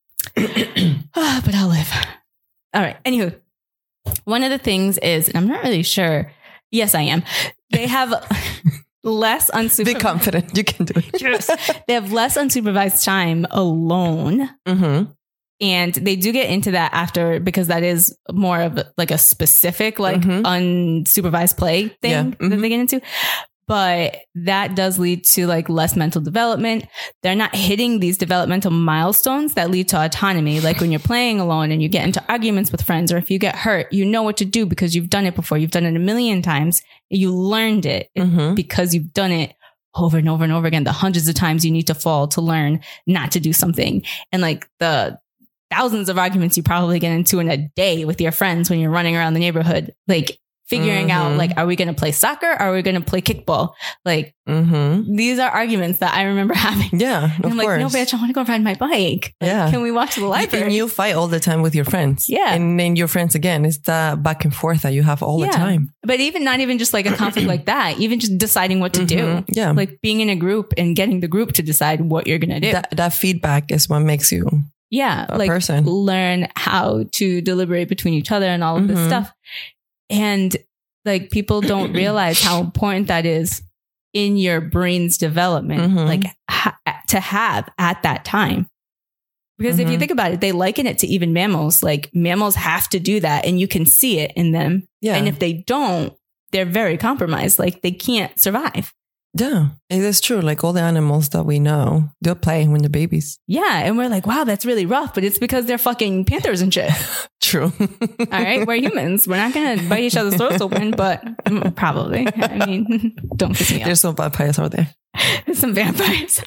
But I'll live. All right. Anywho, one of the things is, and I'm not really sure. Yes, I am. They have less unsupervised. Be confident. You can do it. Yes. They have less unsupervised time alone. Mm-hmm. And they do get into that after, because that is more of like a specific, like unsupervised play thing that they get into. But that does lead to like less mental development. They're not hitting these developmental milestones that lead to autonomy. Like when you're playing alone and you get into arguments with friends, or if you get hurt, you know what to do because you've done it before. You've done it a million times. You learned it because you've done it over and over and over again. The hundreds of times you need to fall to learn not to do something. And like the thousands of arguments you probably get into in a day with your friends when you're running around the neighborhood, like figuring out, like, are we going to play soccer? Or are we going to play kickball? Like, these are arguments that I remember having. Yeah, and I'm like, no, bitch, I want to go ride my bike. Like, can we walk to the library? And you fight all the time with your friends. Yeah. And then your friends again. It's the back and forth that you have all the time. But even not even just like a conflict like that, even just deciding what to do. Yeah. Like being in a group and getting the group to decide what you're going to do. That feedback is what makes you a like person. Learn how to deliberate between each other and all of this stuff. And like people don't realize how important that is in your brain's development, like to have at that time. Because if you think about it, they liken it to even mammals. Like mammals have to do that and you can see it in them. Yeah. And if they don't, they're very compromised. Like they can't survive. Yeah, it is true. Like all the animals that we know, they'll play when they're babies. Yeah. And we're like, wow, that's really rough. But it's because they're fucking panthers and shit. True. All right. We're humans. We're not going to bite each other's throats open, but probably. I mean, don't piss me off. There's some vampires out there. There's some vampires.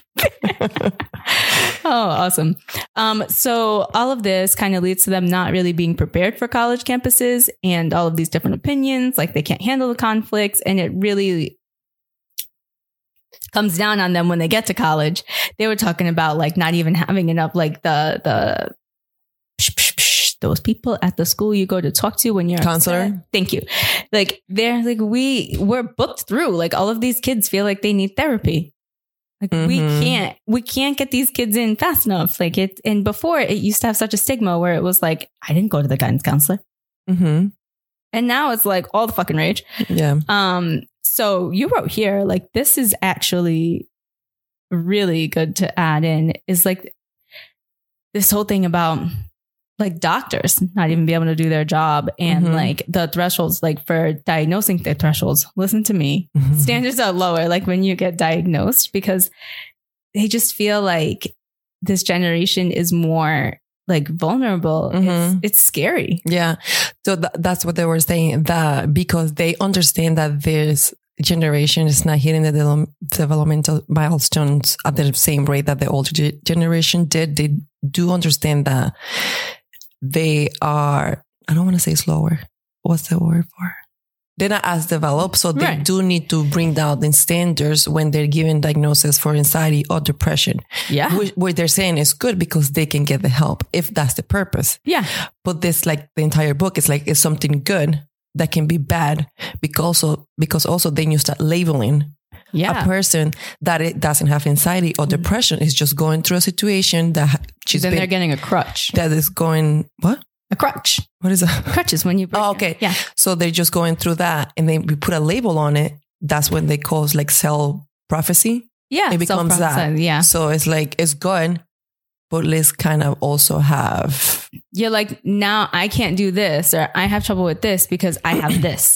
Oh, awesome. So all of this kind of leads to them not really being prepared for college campuses and all of these different opinions. Like they can't handle the conflicts, and it really comes down on them when they get to college. They were talking about like not even having enough, like the those people at the school you go to talk to when you're counselor. Upset. Thank you. Like they're like, we're booked through. Like all of these kids feel like they need therapy. Like we can't get these kids in fast enough. Like it, and before it used to have such a stigma where it was like, I didn't go to the guidance counselor. And now it's like all the fucking rage. Yeah. So you wrote here, like, this is actually really good to add in, is like this whole thing about like doctors not even be able to do their job, and like the thresholds, like for diagnosing the thresholds. Listen to me. Standards are lower, like when you get diagnosed, because they just feel like this generation is more like vulnerable. It's scary. Yeah. So that's what they were saying, that because they understand that this generation is not hitting the developmental milestones at the same rate that the older generation did. They do understand that they are, I don't want to say slower. What's the word for? They're not as developed. So they do need to bring down the standards when they're given diagnosis for anxiety or depression. Yeah. What they're saying is good because they can get the help if that's the purpose. Yeah. But this, like the entire book is like, it's something good that can be bad because also then you start labeling a person that it doesn't have anxiety or depression, is just going through a situation that they're getting a crutch. That is going, what? A crutch. What is a crutch? Is when you break okay. Yeah. So they're just going through that, and then we put a label on it. That's when they call like self-prophecy. Yeah. It becomes that. Yeah. So it's like, it's good, but let's kind of also have. You're like, now I can't do this, or I have trouble with this because I have this.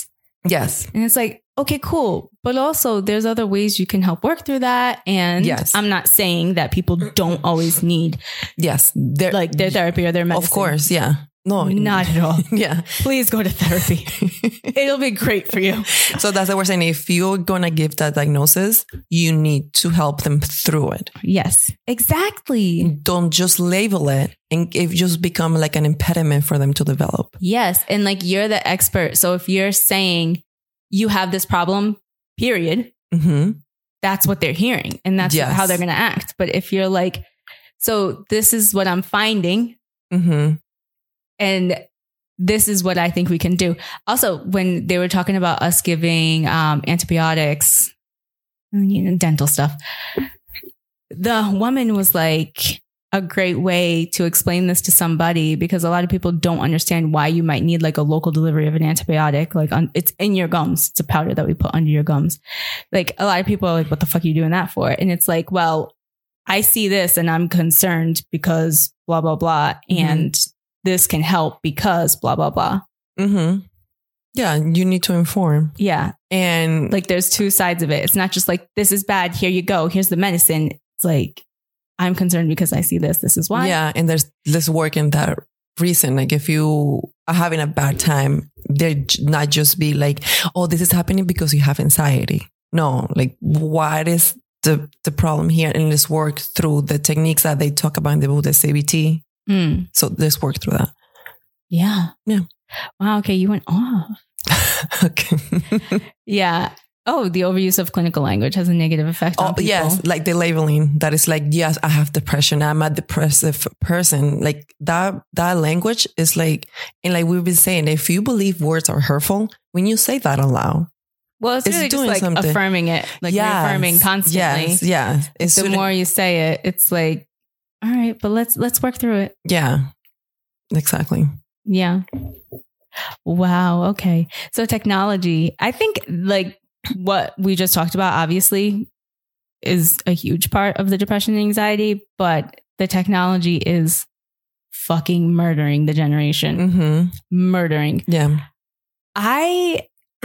Yes. And it's like, okay, cool. But also there's other ways you can help work through that. And yes. I'm not saying that people don't always need yes, their therapy or their medicine. Of course. Yeah. No, not at all. Yeah. Please go to therapy. It'll be great for you. So that's what we're saying. If you're going to give that diagnosis, you need to help them through it. Yes, exactly. Don't just label it and it just become like an impediment for them to develop. Yes. And like, you're the expert. So if you're saying you have this problem, period, that's what they're hearing. And that's how they're going to act. But if you're like, so this is what I'm finding. And this is what I think we can do. Also, when they were talking about us giving antibiotics, dental stuff, the woman was like, a great way to explain this to somebody, because a lot of people don't understand why you might need like a local delivery of an antibiotic. Like it's in your gums. It's a powder that we put under your gums. Like a lot of people are like, what the fuck are you doing that for? And it's like, well, I see this and I'm concerned because blah, blah, blah. And this can help because blah, blah, blah. Yeah. You need to inform. Yeah. And like, there's two sides of it. It's not just like, this is bad. Here you go. Here's the medicine. It's like, I'm concerned because I see this. This is why. Yeah. And there's this work in that reason. Like if you are having a bad time, they're not just be like, oh, this is happening because you have anxiety. No, like what is the problem here? And let's work through the techniques that they talk about in the book, the CBT. So let's work through that. Yeah. Yeah. Wow. Okay. You went off. Okay. Yeah. Oh, the overuse of clinical language has a negative effect on people. Yes. Like the labeling that is like, yes, I have depression. I'm a depressive person. Like that language is like, and like we've been saying, if you believe words are hurtful, when you say that aloud, well, it's really just like something. Affirming it, like reaffirming constantly. Yes. The more you say it, it's like, all right, but let's work through it. Yeah, exactly. Yeah. Wow. Okay. So technology, I think like what we just talked about, obviously is a huge part of the depression and anxiety, but the technology is fucking murdering the generation. Murdering. Yeah. I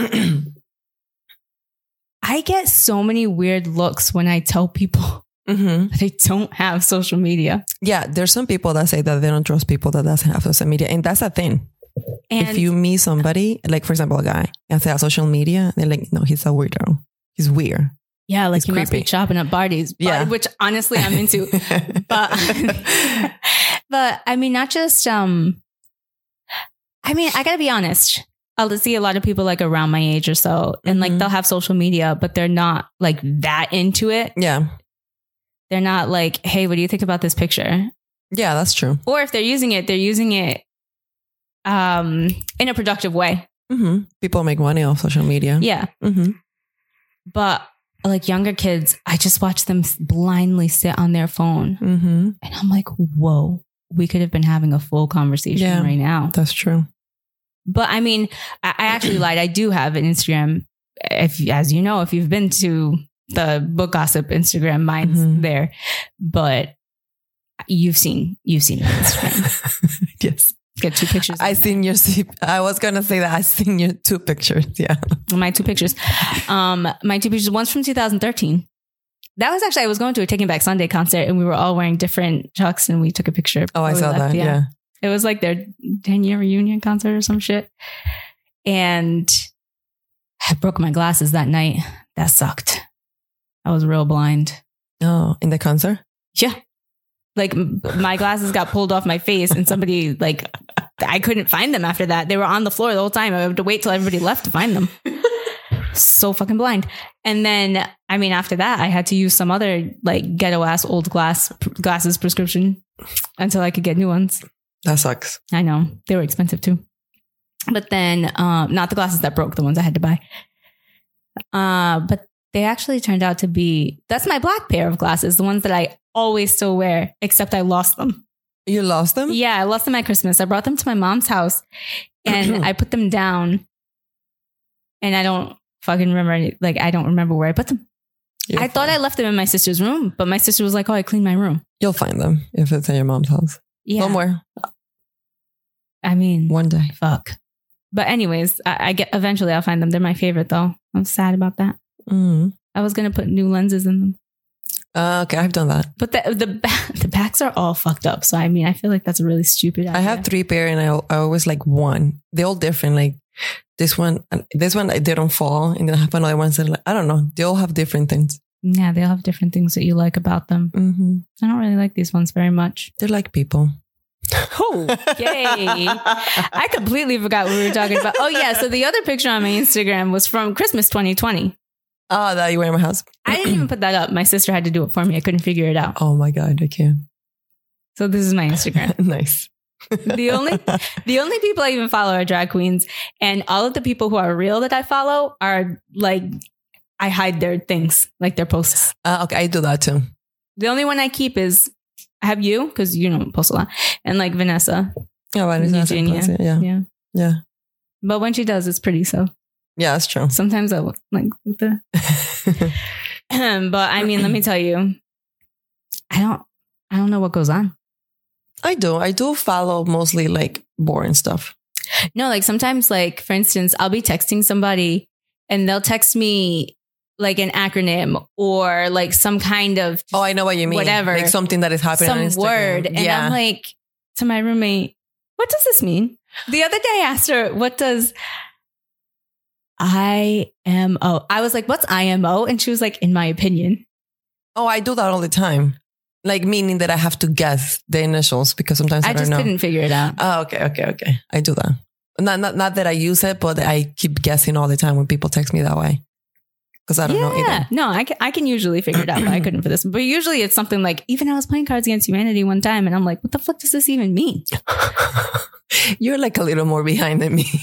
get so many weird looks when I tell people that they don't have social media. Yeah. There's some people that say that they don't trust people that doesn't have social media. And that's a thing. And if you meet somebody, like for example, a guy, and say social media, they're like, no, he's a weirdo. He's weird. Yeah. Like he must be chopping up bodies. Yeah. Which honestly I'm into. but I mean, not just, I mean, I gotta be honest. I'll see a lot of people like around my age or so, and like they'll have social media, but they're not like that into it. Yeah. They're not like, hey, what do you think about this picture? Yeah, that's true. Or if they're using it in a productive way. People make money off social media. Yeah. But like younger kids, I just watch them blindly sit on their phone. And I'm like, whoa, we could have been having a full conversation right now. That's true. But I mean, I actually lied. I do have an Instagram. As you know, if you've been to the Book Gossip Instagram, mine's there. But you've seen my Instagram. Yes. Get 2 pictures. I was going to say that. I seen your 2 pictures. Yeah. My 2 pictures. My 2 pictures. One's from 2013. That was actually, I was going to a Taking Back Sunday concert and we were all wearing different chucks and we took a picture. Oh, I saw that. Yeah. It was like their 10-year reunion concert or some shit. And I broke my glasses that night. That sucked. I was real blind. Oh, in the concert? Yeah. Like my glasses got pulled off my face and somebody like, I couldn't find them after that. They were on the floor the whole time. I had to wait till everybody left to find them. So fucking blind. And then, I mean, after that, I had to use some other like ghetto ass old glasses prescription until I could get new ones. That sucks. I know. They were expensive too. But then, not the glasses that broke, the ones I had to buy. But they actually turned out to be, that's my black pair of glasses, the ones that I always still wear, except I lost them. You lost them? Yeah, I lost them at Christmas. I brought them to my mom's house and I put them down and I don't fucking remember, like, I don't remember where I put them. I thought I left them in my sister's room, but my sister was like, oh, I cleaned my room. You'll find them if it's in your mom's house. Yeah. Somewhere. I mean, one day. Fuck. But anyways, I get eventually I'll find them. They're my favorite though. I'm sad about that. I was gonna put new lenses in them. Okay, I've done that. But the backs are all fucked up. So I mean, I feel like that's a really stupid idea. I have 3 pair and I always like one. They're all different. Like this one they don't fall, and then I have another ones that like, I don't know. They all have different things. Yeah, they all have different things that you like about them. I don't really like these ones very much. They're like people. Oh, yay. I completely forgot what we were talking about. Oh yeah, so the other picture on my Instagram was from Christmas 2020. Oh, that you were in my house. I didn't even put that up. My sister had to do it for me. I couldn't figure it out. Oh my God, I can't. So this is my Instagram. Nice. The only people I even follow are drag queens, and all of the people who are real that I follow are like, I hide their things, like their posts. Okay, I do that too. The only one I keep is I have you, because you don't post a lot, and like Vanessa. Yeah, Vanessa. Yeah. But when she does, it's pretty. So yeah, that's true. Sometimes I like the. But I mean, let me tell you, I don't know what goes on. I do follow mostly like boring stuff. No, like sometimes, like for instance, I'll be texting somebody and they'll text me like an acronym or like some kind of. Oh, I know what you mean. Whatever. Like something that is happening. Some word. And I'm like to my roommate, what does this mean? The other day I asked her, what does IMO? I was like, what's IMO? And she was like, in my opinion. Oh, I do that all the time. Like meaning that I have to guess the initials because sometimes I don't know. I just couldn't figure it out. Oh, okay. I do that. Not that I use it, but I keep guessing all the time when people text me that way. Because I don't know either. No, I can usually figure it out, but I couldn't for this. But usually it's something like, even I was playing Cards Against Humanity one time and I'm like, what the fuck does this even mean? You're like a little more behind than me.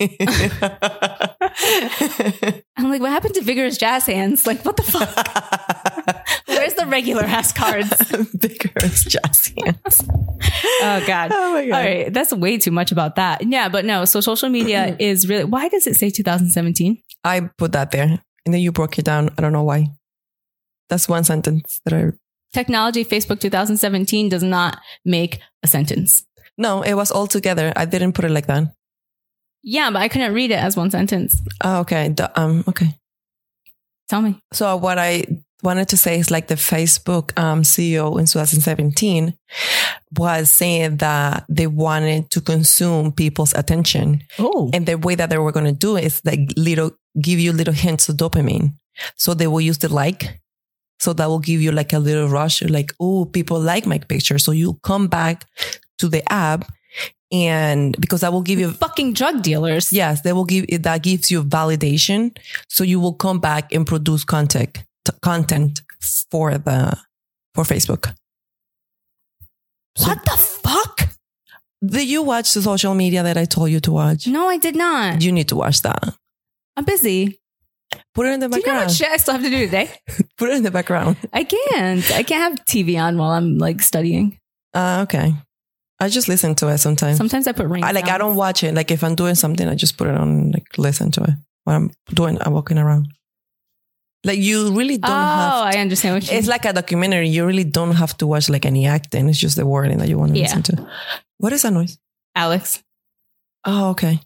I'm like, what happened to Vigorous Jazz Hands? Like, what the fuck? Where's the regular ass cards? Vigorous Jazz Hands. Oh God. Oh my God. All right. That's way too much about that. Yeah, but no. So social media is really, why does it say 2017? I put that there and then you broke it down. I don't know why. That's one sentence that I... Technology Facebook 2017 does not make a sentence. No, it was all together. I didn't put it like that. Yeah, but I couldn't read it as one sentence. Oh, okay. Okay. Tell me. So what I wanted to say is like the Facebook CEO in 2017 was saying that they wanted to consume people's attention. Oh. And the way that they were going to do it is like give you little hints of dopamine. So they will use the like. So that will give you like a little rush. You're like, oh, people like my picture. So you'll come back to the app, and because that will give you fucking drug dealers. Yes, they will that gives you validation. So you will come back and produce content for Facebook. What the fuck? Did you watch the social media that I told you to watch? No, I did not. You need to watch that. I'm busy. Put it in the background. Do you know what shit I still have to do today? Put it in the background. I can't have TV on while I'm like studying. Okay. I just listen to it sometimes. Sometimes I put ring. I don't watch it. Like if I'm doing something, I just put it on, like listen to it while I'm walking around. Like you really don't have. Oh, I understand what you mean. It's like a documentary. You really don't have to watch like any acting. It's just the wording that you want to listen to. What is that noise? Alex. Oh, okay.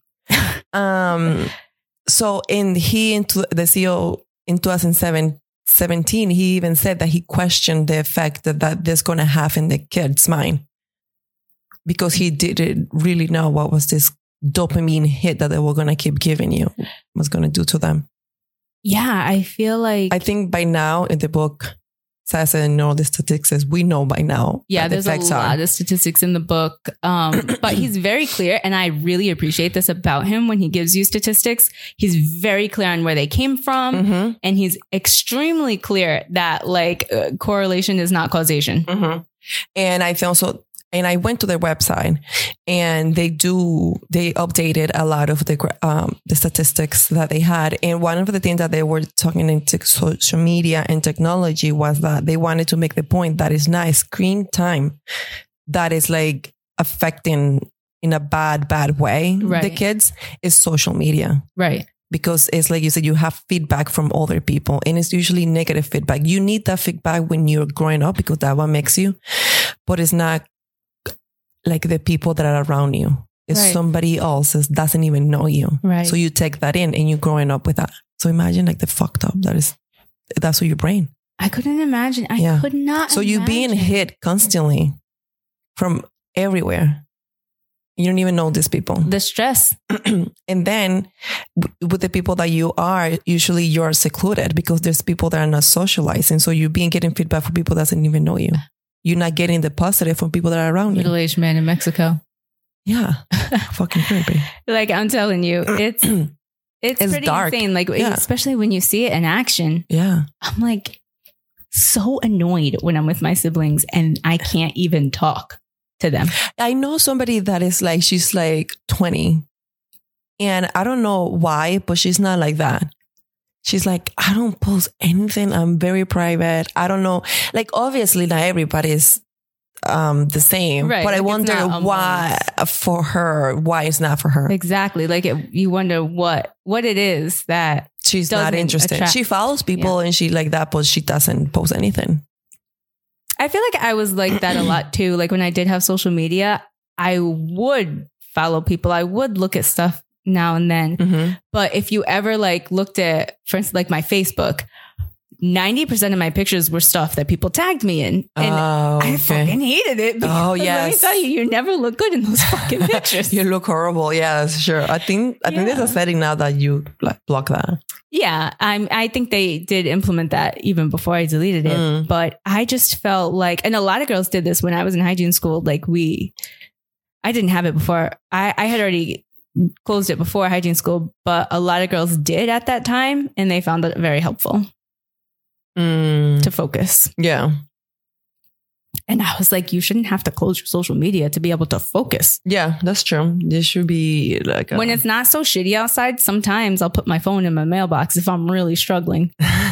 So into the CEO in 2017, he even said that he questioned the effect that this going to have in the kid's mind, because he didn't really know what was this dopamine hit that they were going to keep giving you was going to do to them. Yeah, I feel like... I think by now in the book, says and all the statistics, we know by now. Yeah, there's a lot of statistics in the book. But he's very clear. And I really appreciate this about him when he gives you statistics. He's very clear on where they came from. Mm-hmm. And he's extremely clear that like correlation is not causation. Mm-hmm. And I feel so... And I went to their website, and they updated a lot of the statistics that they had. And one of the things that they were talking into social media and technology was that they wanted to make the point that it's not screen time that is like affecting in a bad way the kids, is social media. Right. Because it's like you said, you have feedback from other people, and it's usually negative feedback. You need that feedback when you're growing up because that one makes you, but it's not like the people that are around you. It's somebody else that doesn't even know you. Right. So you take that in and you're growing up with that. So imagine like the fucked up that's what your brain. I couldn't imagine. I could not. So you're being hit constantly from everywhere. You don't even know these people. The stress. And then with the people that you are, usually you're secluded because there's people that are not socializing. So you're getting feedback from people that doesn't even know you. You're not getting the positive from people that are around you. Middle-aged man in Mexico. Yeah. Fucking creepy. Like, I'm telling you, it's pretty dark. Insane. Like, especially when you see it in action. Yeah. I'm like so annoyed when I'm with my siblings and I can't even talk to them. I know somebody that is like, she's like 20 and I don't know why, but she's not like that. She's like, I don't post anything. I'm very private. I don't know. Like, obviously not everybody's the same, right? But like, I wonder why it's not for her. Exactly. Like you wonder what it is that she's not interested. She follows people and she like that, but she doesn't post anything. I feel like I was like that a lot too. Like when I did have social media, I would follow people. I would look at stuff now and then. Mm-hmm. But if you ever like looked at, for instance, like my Facebook, 90% of my pictures were stuff that people tagged me in. And I fucking hated it. Because let me tell you never look good in those fucking pictures. You look horrible. Yeah, that's sure. I think there's a setting now that you like block that. Yeah, I think they did implement that even before I deleted it. But I just felt like, and a lot of girls did this when I was in hygiene school. Like I didn't have it before. I had already closed it before hygiene school, but a lot of girls did at that time, and they found it very helpful to focus. Yeah. And I was like, you shouldn't have to close your social media to be able to focus. Yeah, that's true. This should be like when it's not so shitty outside, sometimes I'll put my phone in my mailbox if I'm really struggling.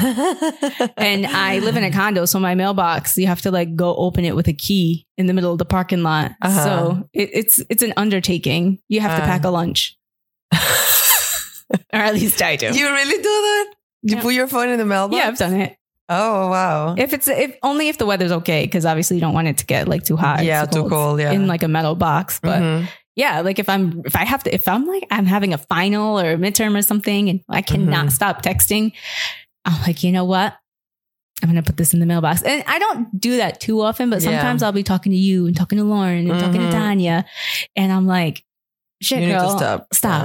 And I live in a condo, so my mailbox, you have to like go open it with a key in the middle of the parking lot. So it's an undertaking. You have to pack a lunch. Or at least I do. You really do that? You put your phone in the mailbox? Yeah, I've done it. Oh, wow. If the weather's okay, because obviously you don't want it to get like too hot. Yeah, too cold. Yeah. In like a metal box. But yeah, like if I'm like, I'm having a final or a midterm or something and I cannot stop texting, I'm like, you know what? I'm going to put this in the mailbox. And I don't do that too often, but sometimes I'll be talking to you and talking to Lauren and talking to Tanya. And I'm like, shit, you girl, need to stop.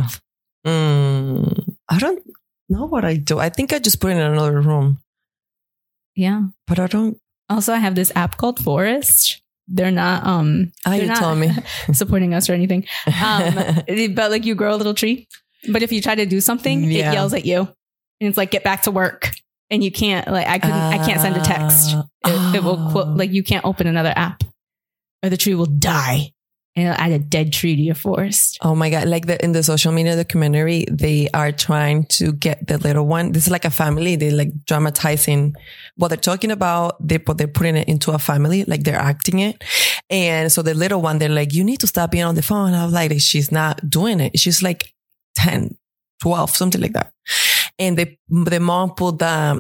I don't know what I do. I think I just put it in another room. Yeah. But I don't. Also, I have this app called Forest. They're not, you told me. supporting us or anything. But like you grow a little tree. But if you try to do something, it yells at you. And it's like, get back to work. And you can't, like, I can't send a text. It will quote, like, you can't open another app or the tree will die. And it'll add a dead tree to your forest. Oh my God. Like in the social media documentary, they are trying to get the little one. This is like a family. They're like dramatizing what they're talking about. But they're putting it into a family, like they're acting it. And so the little one, they're like, you need to stop being on the phone. I was like, she's not doing it. She's like 10, 12, something like that. And the mom put the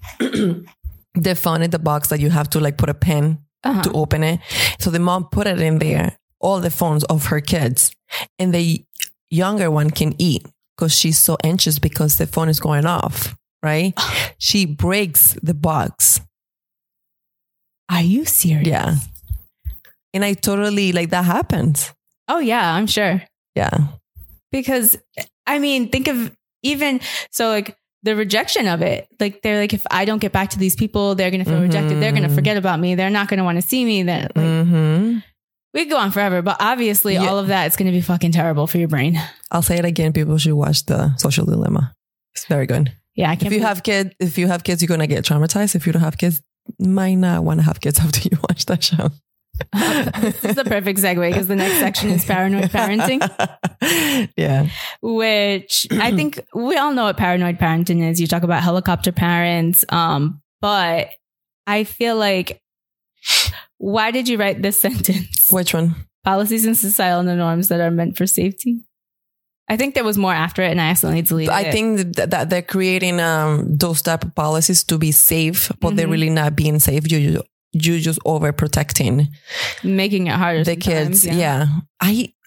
phone in the box that you have to like put a pen to open it. So the mom put it in there. All the phones of her kids, and the younger one can eat because she's so anxious because the phone is going off, right? She breaks the box. Are you serious? Yeah. And I totally like that happens. Oh yeah, I'm sure. Yeah. Because I mean, think of even so like the rejection of it. Like they're like, if I don't get back to these people, they're going to feel rejected. They're going to forget about me. They're not going to want to see me. That like, we could go on forever, but obviously all of that is going to be fucking terrible for your brain. I'll say it again. People should watch The Social Dilemma. It's very good. Yeah. If you have kids, you're going to get traumatized. If you don't have kids, you might not want to have kids after you watch that show. This is the perfect segue because the next section is paranoid parenting. Yeah. Which I think we all know what paranoid parenting is. You talk about helicopter parents. But I feel like, why did you write this sentence? Which one? Policies and societal norms that are meant for safety. I think there was more after it and I accidentally deleted it. I think that they're creating those type of policies to be safe, but they're really not being safe. You just overprotecting. Making it harder. The kids. Yeah. I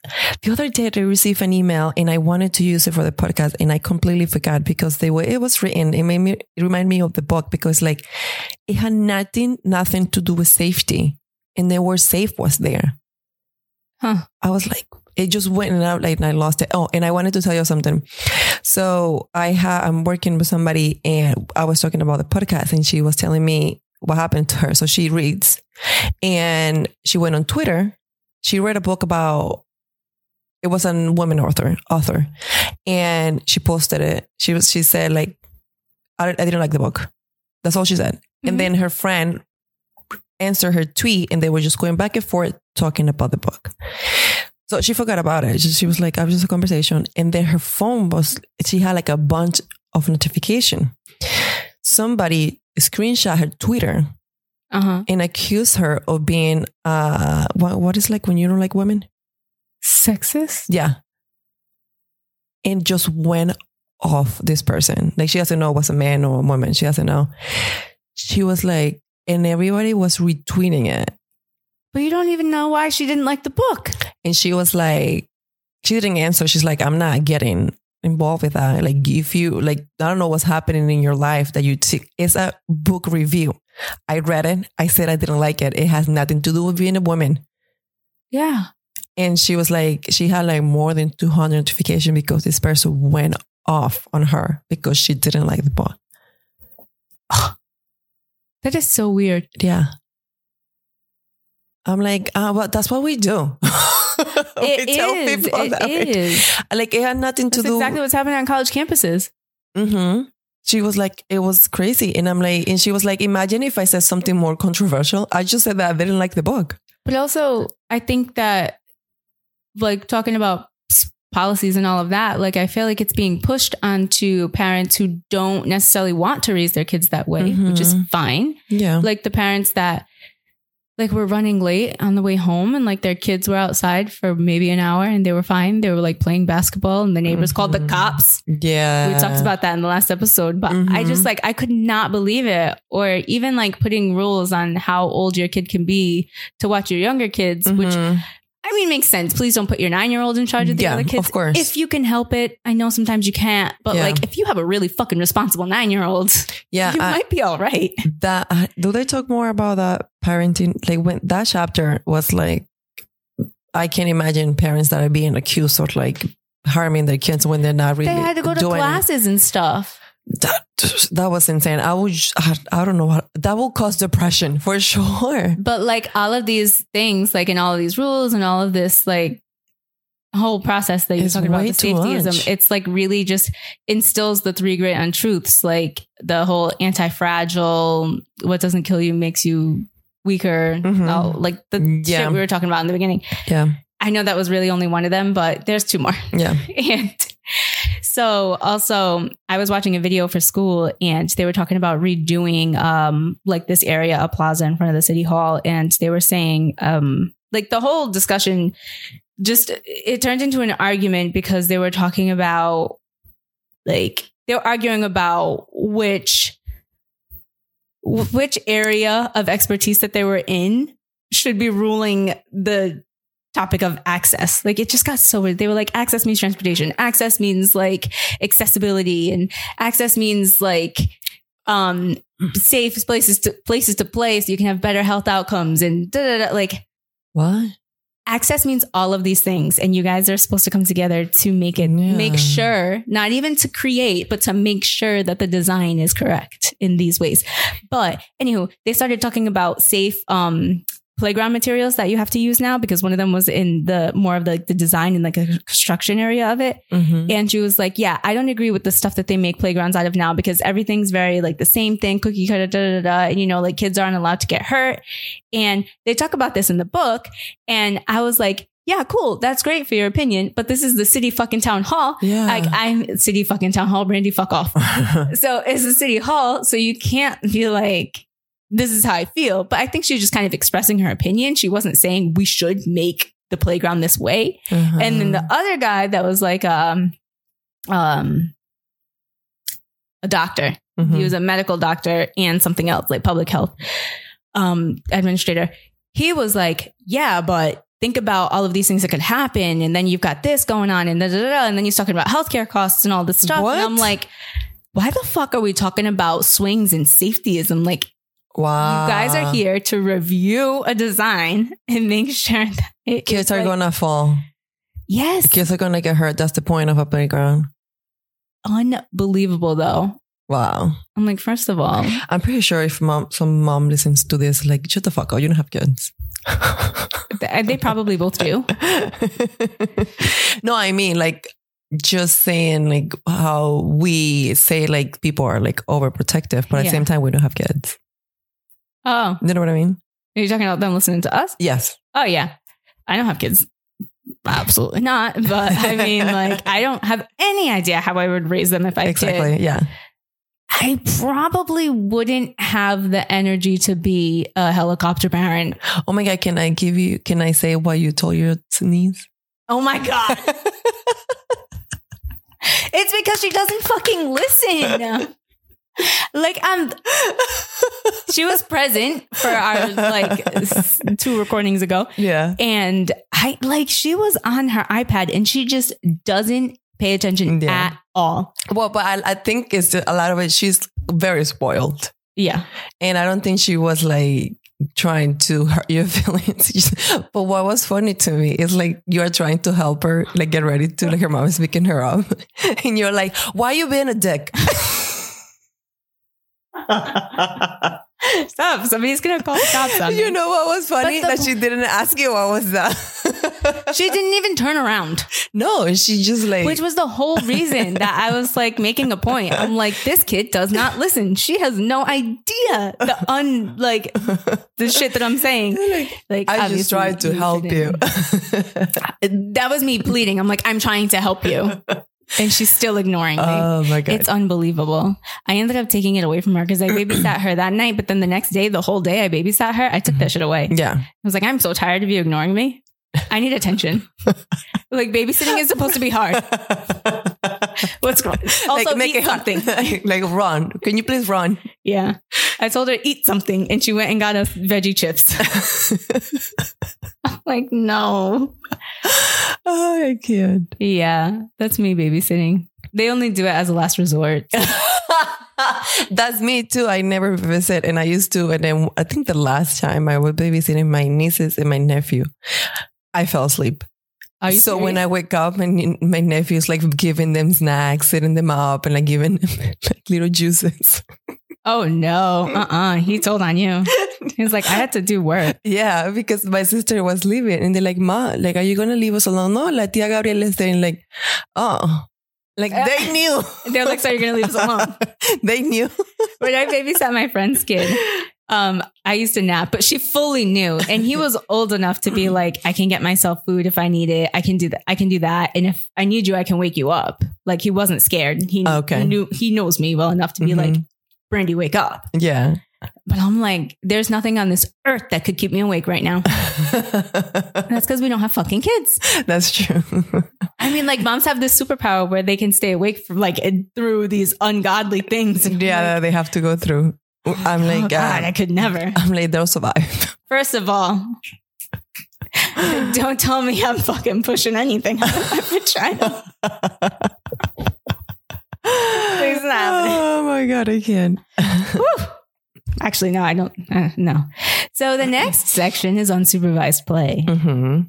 The other day I received an email and I wanted to use it for the podcast and I completely forgot because the way it was written, it reminded me of the book because like it had nothing to do with safety and the word safe was there. Huh. I was like, it just went out like and I lost it. Oh, and I wanted to tell you something. So I'm working with somebody and I was talking about the podcast and she was telling me what happened to her. So she reads and she went on Twitter. She read a book about, it was a woman author, and she posted it. She said like, I didn't like the book. That's all she said. Mm-hmm. And then her friend answered her tweet and they were just going back and forth talking about the book. So she forgot about it. She was like, I was just a conversation. And then her phone she had like a bunch of notification. Somebody screenshot her Twitter and accused her of being, what is like when you don't like women? Sexist? Yeah. And just went off this person. Like she doesn't know what's a man or a woman. She doesn't know. She was like, and everybody was retweeting it. But you don't even know why she didn't like the book. And she was like, she didn't answer. She's like, I'm not getting involved with that. Like if you like, I don't know what's happening in your life that you take. It's a book review. I read it. I said I didn't like it. It has nothing to do with being a woman. Yeah. And she was like, she had like more than 200 notifications because this person went off on her because she didn't like the book. That is so weird. Yeah. I'm like, well, that's what we do. We tell people that is. Like it had nothing to do. That's exactly what's happening on college campuses. Mm-hmm. She was like, it was crazy. And I'm like, and she was like, imagine if I said something more controversial. I just said that I didn't like the book. But also, I think that like talking about policies and all of that, like I feel like it's being pushed onto parents who don't necessarily want to raise their kids that way, which is fine. Yeah. Like the parents that like were running late on the way home and like their kids were outside for maybe an hour and they were fine. They were like playing basketball and the neighbors called the cops. Yeah. We talked about that in the last episode, but I just like, I could not believe it. Or even like putting rules on how old your kid can be to watch your younger kids, which I mean, makes sense. Please don't put your 9-year-old in charge of the other kids. Of course. If you can help it. I know sometimes you can't, but like if you have a really fucking responsible 9-year-old, you might be all right. Do they talk more about that parenting? Like when that chapter was like, I can't imagine parents that are being accused of like harming their kids when they're not really. They had to go to classes and stuff. That was insane. I don't know what that will cause depression for sure. But like all of these things, like in all of these rules and all of this, like whole process that you're talking about, the safetyism, it's like really just instills the 3 great untruths, like the whole anti-fragile, what doesn't kill you makes you weaker. Like the shit we were talking about in the beginning. Yeah. I know that was really only one of them, but there's 2 more. Yeah. And so also I was watching a video for school and they were talking about redoing like this area, a plaza in front of the city hall. And they were saying like the whole discussion just it turned into an argument because they were talking about like they were arguing about which area of expertise that they were in should be ruling the topic of access. Like it just got so weird. They were like, access means transportation. Access means like accessibility, and access means like safe places to play so you can have better health outcomes and like what? Access means all of these things, and you guys are supposed to come together to make it make sure, not even to create, but to make sure that the design is correct in these ways. But anywho, they started talking about safe playground materials that you have to use now, because one of them was in the more of the design in like a construction area of it. And she was like, yeah, I don't agree with the stuff that they make playgrounds out of now, because everything's very like the same thing, cookie cutter, and you know, like kids aren't allowed to get hurt. And they talk about this in the book. And I was like, yeah, cool. That's great for your opinion. But this is the city fucking town hall. Yeah. Like I'm city fucking town hall, Brandy, fuck off. So it's a city hall. So you can't be like, this is how I feel. But I think she was just kind of expressing her opinion. She wasn't saying we should make the playground this way. And then the other guy that was like a doctor. He was a medical doctor and something else, like public health administrator. He was like, yeah, but think about all of these things that could happen. And then you've got this going on and and then he's talking about healthcare costs and all this stuff. What? And I'm like, why the fuck are we talking about swings and safetyism? Like, wow. you guys are here to review a design and make sure that Kids are going to fall. Yes. Kids are going to get hurt. That's the point of a playground. Unbelievable, though. Wow. I'm like, first of all, I'm pretty sure if some mom listens to this, like, shut the fuck up. You don't have kids. they probably both do. No, I mean, like, just saying, like, how we say, like, people are, like, overprotective, but at the same time, we don't have kids. Oh. You know what I mean? Are you talking about them listening to us? Yes. Oh, yeah. I don't have kids. Absolutely not. But I mean, like, I don't have any idea how I would raise them if I Exactly. did. Yeah. I probably wouldn't have the energy to be a helicopter parent. Oh my God. Can I say what you told your niece? Oh my God. It's because she doesn't fucking listen. Like, she was present for our, like, 2 recordings ago. Yeah. And she was on her iPad and she just doesn't pay attention at all. Well, but I think it's a lot of it. She's very spoiled. Yeah. And I don't think she was like trying to hurt your feelings. But what was funny to me is like, you are trying to help her, like, get ready to, like, her mom is picking her up. And you're like, why are you being a dick? Stop. Somebody's going to call cops on me. You know what was funny? That she didn't ask you what was that. She didn't even turn around. No, she just like... Which was the whole reason that I was like making a point. I'm like, this kid does not listen. She has no idea the shit that I'm saying. Like, I just tried to help you. That was me pleading. I'm like, I'm trying to help you. And she's still ignoring me. Oh my God. It's unbelievable. I ended up taking it away from her because I babysat her that night. But then the next day, the whole day I babysat her, I took that shit away. Yeah. I was like, I'm so tired of you ignoring me. I need attention. Like, babysitting is supposed to be hard. What's wrong? Also, like, make eat it something. Like, run. Can you please run? Yeah. I told her, eat something. And she went and got us veggie chips. I'm like, no. Oh, I can't. Yeah. That's me babysitting. They only do it as a last resort. That's me too. I never visit, and I used to. And then I think the last time I was babysitting my nieces and my nephew, I fell asleep. Are you so serious? when I wake up and my nephew's like giving them snacks, setting them up, and like giving them like little juices. Oh no. He told on you. He's like, I had to do work. Yeah, because my sister was leaving and they're like, Ma, like, are you going to leave us alone? No, la tia Gabriela is saying like, oh, like they knew. They're like, so you're going to leave us alone. They knew. When I babysat my friend's kid, I used to nap, but she fully knew. And he was old enough to be like, I can get myself food if I need it. I can do that. I can do that. And if I need you, I can wake you up. Like, he wasn't scared. He knows me well enough to be like, Brandy, wake up. Yeah. But I'm like, there's nothing on this earth that could keep me awake right now. That's because we don't have fucking kids. That's true. I mean, like, moms have this superpower where they can stay awake for like through these ungodly things. Yeah, they have to go through. I'm like, oh God, I could never. I'm like, they'll survive. First of all, don't tell me I'm fucking pushing anything. I've been trying to. Please not. Oh my God, I can't. Actually, no, I don't. No. So the next section is unsupervised play. Mm-hmm.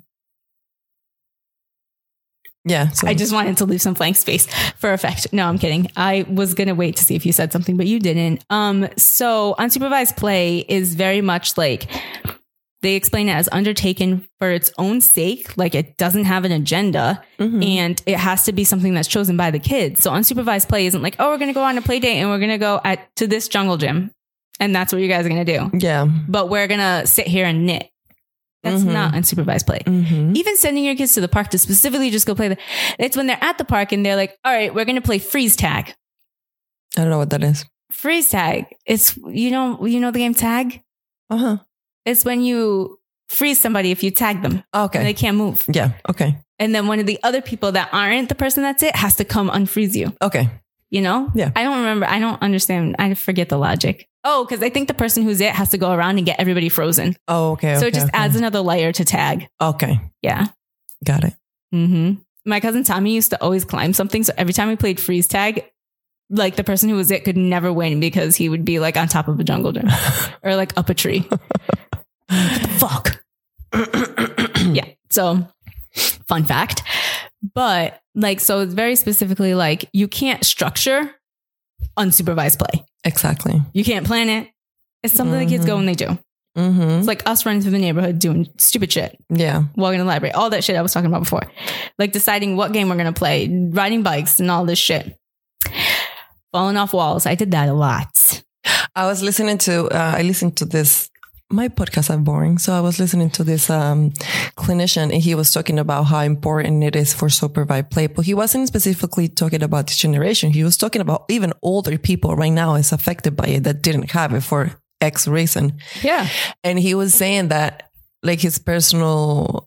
Yeah. So. I just wanted to leave some blank space for effect. No, I'm kidding. I was going to wait to see if you said something, but you didn't. So unsupervised play is very much like, they explain it as undertaken for its own sake. Like, it doesn't have an agenda, and it has to be something that's chosen by the kids. So unsupervised play isn't like, oh, we're going to go on a play date and we're going to go to this jungle gym. And that's what you guys are going to do. Yeah. But we're going to sit here and knit. That's not unsupervised play. Even sending your kids to the park to specifically just go play. It's when they're at the park and they're like, all right, we're going to play freeze tag. I don't know what that is. Freeze tag. It's, you know the game tag? Uh-huh. It's when you freeze somebody if you tag them. Okay. And they can't move. Yeah. Okay. And then one of the other people that aren't the person that's it has to come unfreeze you. Okay. You know? Yeah. I don't remember. I don't understand. I forget the logic. Oh, because I think the person who's it has to go around and get everybody frozen. Oh, okay. So it just adds another layer to tag. Okay. Yeah. Got it. Mm-hmm. My cousin Tommy used to always climb something. So every time we played freeze tag, like the person who was it could never win because he would be like on top of a jungle gym or like up a tree. What the fuck? Yeah. So fun fact. But like, so it's very specifically like you can't structure unsupervised play. Exactly. You can't plan it. It's something the kids go and they do. Mm-hmm. It's like us running through the neighborhood doing stupid shit. Yeah. Walking to the library. All that shit I was talking about before. Like deciding what game we're going to play, riding bikes and all this shit. Falling off walls. I did that a lot. I was listening to, I listened to this, my podcasts are boring. So I was listening to this clinician and he was talking about how important it is for supervised play. But he wasn't specifically talking about this generation. He was talking about even older people right now is affected by it that didn't have it for X reason. Yeah. And he was saying that like his personal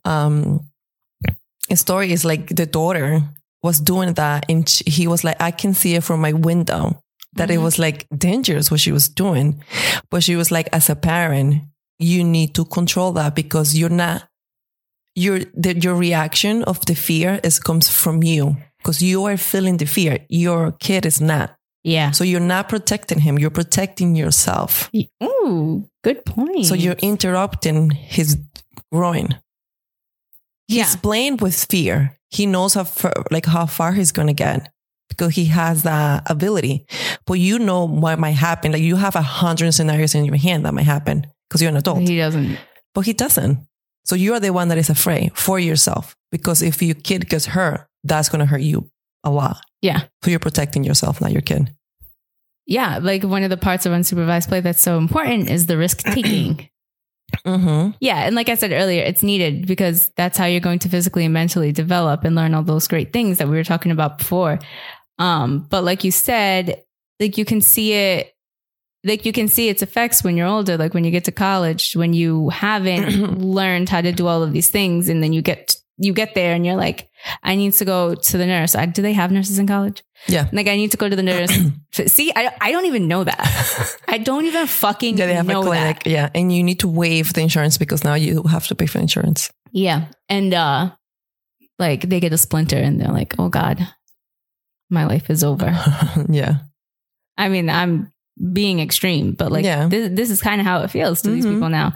story is like the daughter was doing that and he was like, I can see it from my window that it was like dangerous what she was doing. But she was like, as a parent, you need to control that because you're not, your reaction of the fear comes from you because you are feeling the fear. Your kid is not. Yeah. So you're not protecting him. You're protecting yourself. Ooh, good point. So you're interrupting his growing. He's playing with fear. He knows how far he's going to get because he has that ability. But you know what might happen. Like you have 100 scenarios in your hand that might happen because you're an adult. He doesn't. But he doesn't. So you are the one that is afraid for yourself because if your kid gets hurt, that's going to hurt you a lot. Yeah. So you're protecting yourself, not your kid. Yeah. Like one of the parts of unsupervised play that's so important is the risk taking. Mm-hmm. Yeah. And like I said earlier, it's needed because that's how you're going to physically and mentally develop and learn all those great things that we were talking about before. But like you said, like you can see it, like you can see its effects when you're older, like when you get to college, when you haven't learned how to do all of these things. And then you get there and you're like, I need to go to the nurse. Do they have nurses in college? Yeah. Like I need to go to the nurse. See, I don't even know that. I don't even fucking they have know a clinic. that. Yeah. And you need to waive the insurance because now you have to pay for insurance. Yeah. And like they get a splinter and they're like, oh God, my life is over. Yeah. I mean, I'm being extreme, but like this is kind of how it feels to these people now.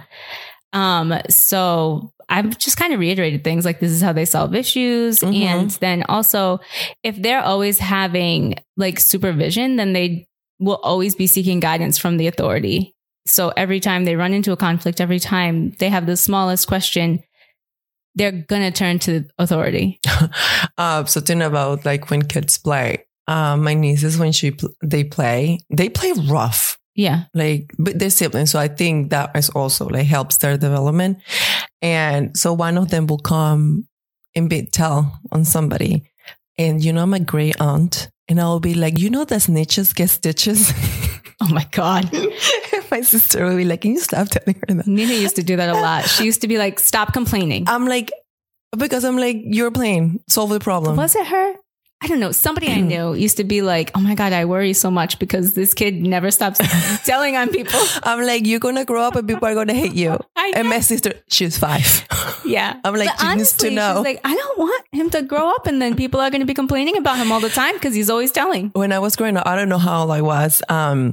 So I've just kind of reiterated things like this is how they solve issues. And then also if they're always having like supervision, then they will always be seeking guidance from the authority. So every time they run into a conflict, every time they have the smallest question, they're going to turn to authority. So thinking about like when kids play, my nieces, when they play rough. Yeah. Like, but they're siblings. So I think that is also like helps their development. And so one of them will come and tell on somebody. And you know, I'm a great aunt. And I'll be like, you know, the snitches get stitches. Oh my God. My sister will be like, can you stop telling her that? Nina used to do that a lot. She used to be like, stop complaining. I'm like, because I'm like, you're playing, solve the problem. Was it her? I don't know. Somebody I knew used to be like, oh my God, I worry so much because this kid never stops telling on people. I'm like, you're going to grow up and people are going to hate you. And my sister, she's 5. Yeah. I'm like, but you honestly, need to know. She's like, I don't want him to grow up and then people are going to be complaining about him all the time because he's always telling. When I was growing up, I don't know how old I was.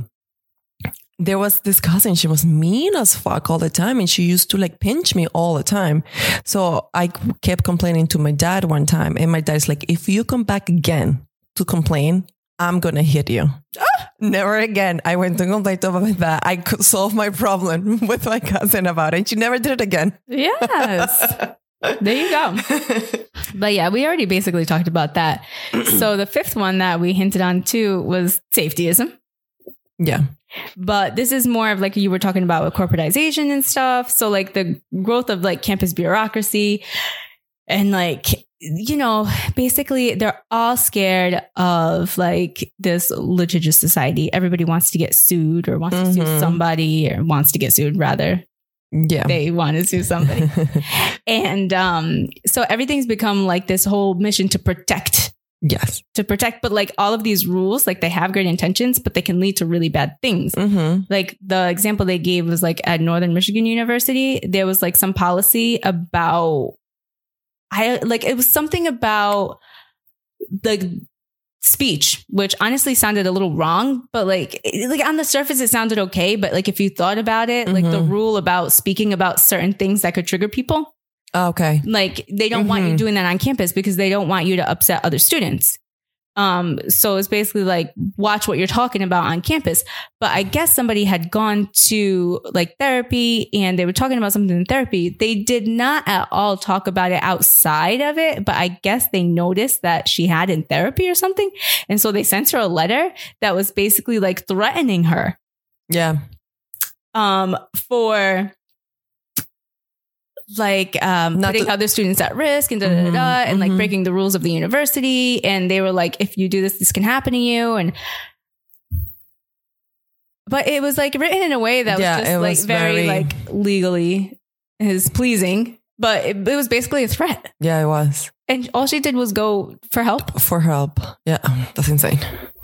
There was this cousin, she was mean as fuck all the time. And she used to like pinch me all the time. So I kept complaining to my dad one time. And my dad's like, if you come back again to complain, I'm going to hit you. Never again. I went to complain to my dad. I could solve my problem with my cousin about it. And she never did it again. Yes. There you go. But yeah, we already basically talked about that. So the fifth one that we hinted on too was safetyism. Yeah. But this is more of like you were talking about with corporatization and stuff. So like the growth of like campus bureaucracy and like, you know, basically they're all scared of like this litigious society. Everybody wants to get sued or wants to sue somebody or wants to get sued rather. Yeah. They want to sue somebody. And so everything's become like this whole mission to protect Yes. to protect. But like all of these rules, like they have great intentions, but they can lead to really bad things. Like the example they gave was like at Northern Michigan University, there was like some policy about, it was something about the speech, which honestly sounded a little wrong, but like on the surface, it sounded okay. But like if you thought about it, like the rule about speaking about certain things that could trigger people. Okay. Like they don't want you doing that on campus because they don't want you to upset other students. So it's basically like, watch what you're talking about on campus. But I guess somebody had gone to like therapy and they were talking about something in therapy. They did not at all talk about it outside of it, but I guess they noticed that she had in therapy or something. And so they sent her a letter that was basically like threatening her. Yeah. For like putting other students at risk and and like breaking the rules of the university. And they were like, if you do this, this can happen to you. But it was like written in a way that was just like very like legally is pleasing, but it was basically a threat. Yeah, it was. And all she did was go for help. Yeah, that's insane.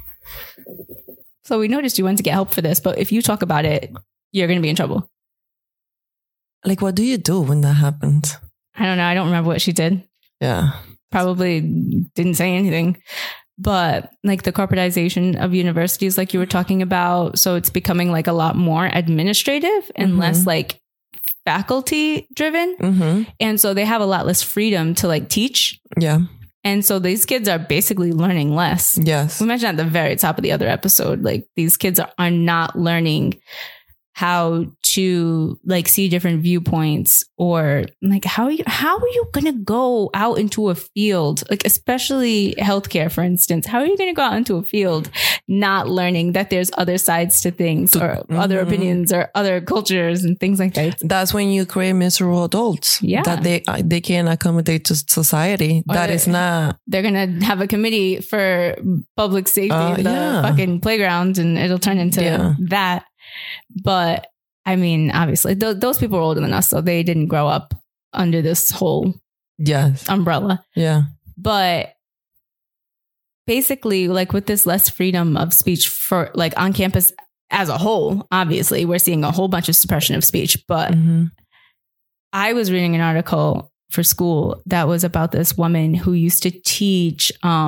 So we noticed you went to get help for this, but if you talk about it, you're going to be in trouble. Like, what do you do when that happens? I don't know. I don't remember what she did. Yeah. Probably didn't say anything. But like the corporatization of universities, like you were talking about, so it's becoming like a lot more administrative and less like faculty driven. And so they have a lot less freedom to like teach. Yeah. And so these kids are basically learning less. Yes. We mentioned at the very top of the other episode, like these kids are not learning how to like see different viewpoints, or like how are you going to go out into a field, like especially healthcare, for instance, how are you going to go out into a field not learning that there's other sides to things or other opinions or other cultures and things like that? That's when you create miserable adults that they can accommodate to society. Or that is not. They're going to have a committee for public safety in the fucking playground, and it'll turn into that. But I mean, obviously, those people are older than us, so they didn't grow up under this whole umbrella. Yeah. But basically, like with this less freedom of speech for like on campus as a whole, obviously, we're seeing a whole bunch of suppression of speech. But I was reading an article for school that was about this woman who used to teach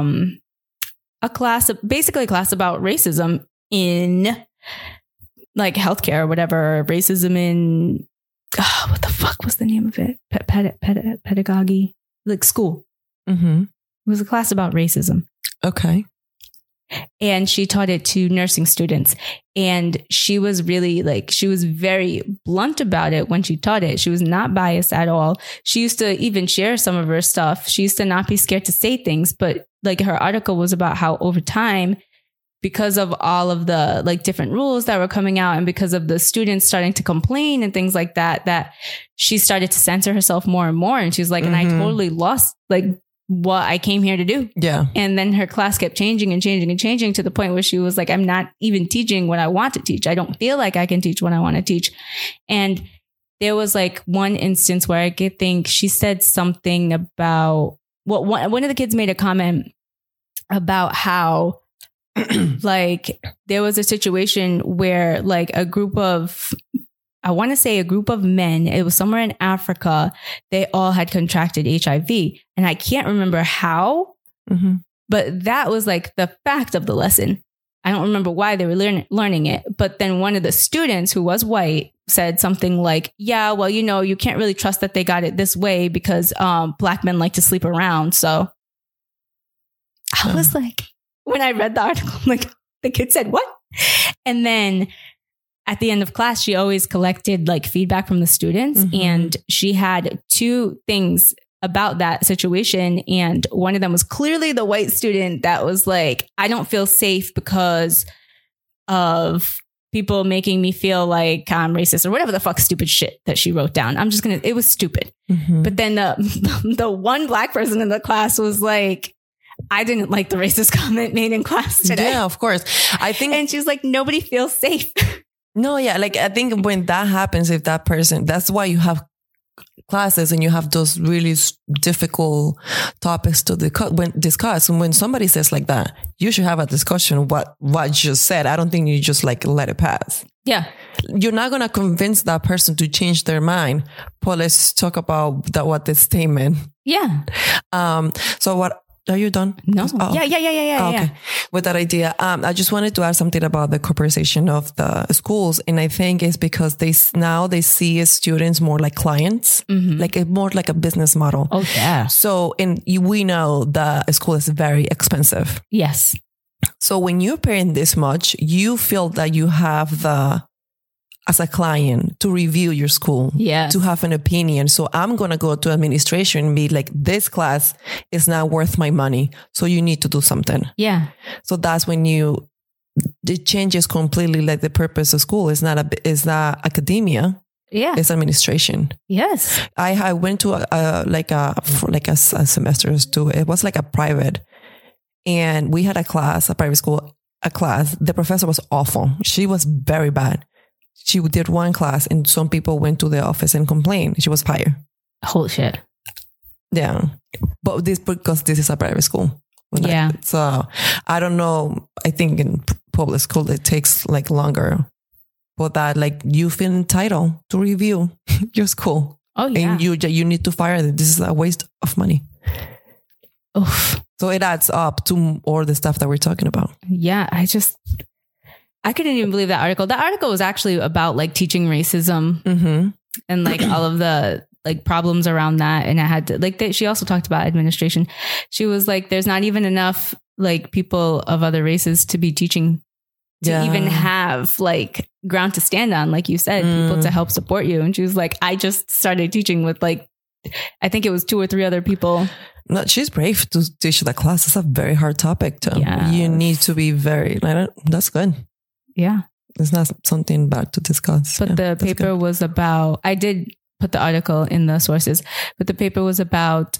a class about racism in like healthcare or whatever, racism in, what the fuck was the name of it? Pedagogy, like school. It was a class about racism. Okay. And she taught it to nursing students. And she was really like, she was very blunt about it when she taught it. She was not biased at all. She used to even share some of her stuff. She used to not be scared to say things, but like her article was about how over time, because of all of the like different rules that were coming out and because of the students starting to complain and things like that, that she started to censor herself more and more. And she was like, and I totally lost like what I came here to do. Yeah. And then her class kept changing and changing and changing to the point where she was like, I'm not even teaching what I want to teach. I don't feel like I can teach what I want to teach. And there was like one instance where I could think she said something about, well, one of the kids made a comment about how like there was a situation where like a group of men, it was somewhere in Africa, they all had contracted HIV. And I can't remember how, but that was like the fact of the lesson. I don't remember why they were learning it. But then one of the students who was white said something like, yeah, well, you know, you can't really trust that they got it this way because Black men like to sleep around. So I was like, when I read the article, like the kid said, what? And then at the end of class, she always collected like feedback from the students. And she had two things about that situation. And one of them was clearly the white student that was like, I don't feel safe because of people making me feel like I'm racist or whatever the fuck stupid shit that she wrote down. It was stupid. But then the one Black person in the class was like, I didn't like the racist comment made in class today. Yeah, of course. I think, and she's like, nobody feels safe. No, yeah. Like, I think when that happens, if that person, that's why you have classes and you have those really difficult topics to discuss. And when somebody says like that, you should have a discussion what you just said. I don't think you just like let it pass. Yeah. You're not going to convince that person to change their mind. But let's talk about what the statement. Yeah. So what, are you done? No. Oh. Yeah. Okay. With that idea, I just wanted to add something about the corporatization of the schools. And I think it's because they see students more like clients, more like a business model. Oh, yeah. So, we know the school is very expensive. Yes. So when you're paying this much, you feel that you have as a client to review your school, to have an opinion. So I'm going to go to administration and be like, this class is not worth my money. So you need to do something. Yeah. So that's when it changes completely. Like the purpose of school is not academia. Yeah. It's administration. Yes. I went to a semester too. It was like a private. And we had a private school, class. The professor was awful. She was very bad. She did one class and some people went to the office and complained. She was fired. Holy shit. Yeah. But because this is a private school. Yeah. So I don't know. I think in public school, it takes like longer. But that like you feel entitled to review your school. Oh yeah. And you need to fire them. This is a waste of money. Oof. So it adds up to all the stuff that we're talking about. Yeah. I couldn't even believe that article. That article was actually about like teaching racism and like all of the like problems around that. And it had to like, she also talked about administration. She was like, there's not even enough like people of other races to be teaching to even have like ground to stand on. Like you said, people to help support you. And she was like, I just started teaching with like, I think it was 2 or 3 other people. No, she's brave to teach that class. It's a very hard topic too. Yeah. You need to be that's good. Yeah. It's not something bad to discuss. But the paper was about, I did put the article in the sources, but the paper was about,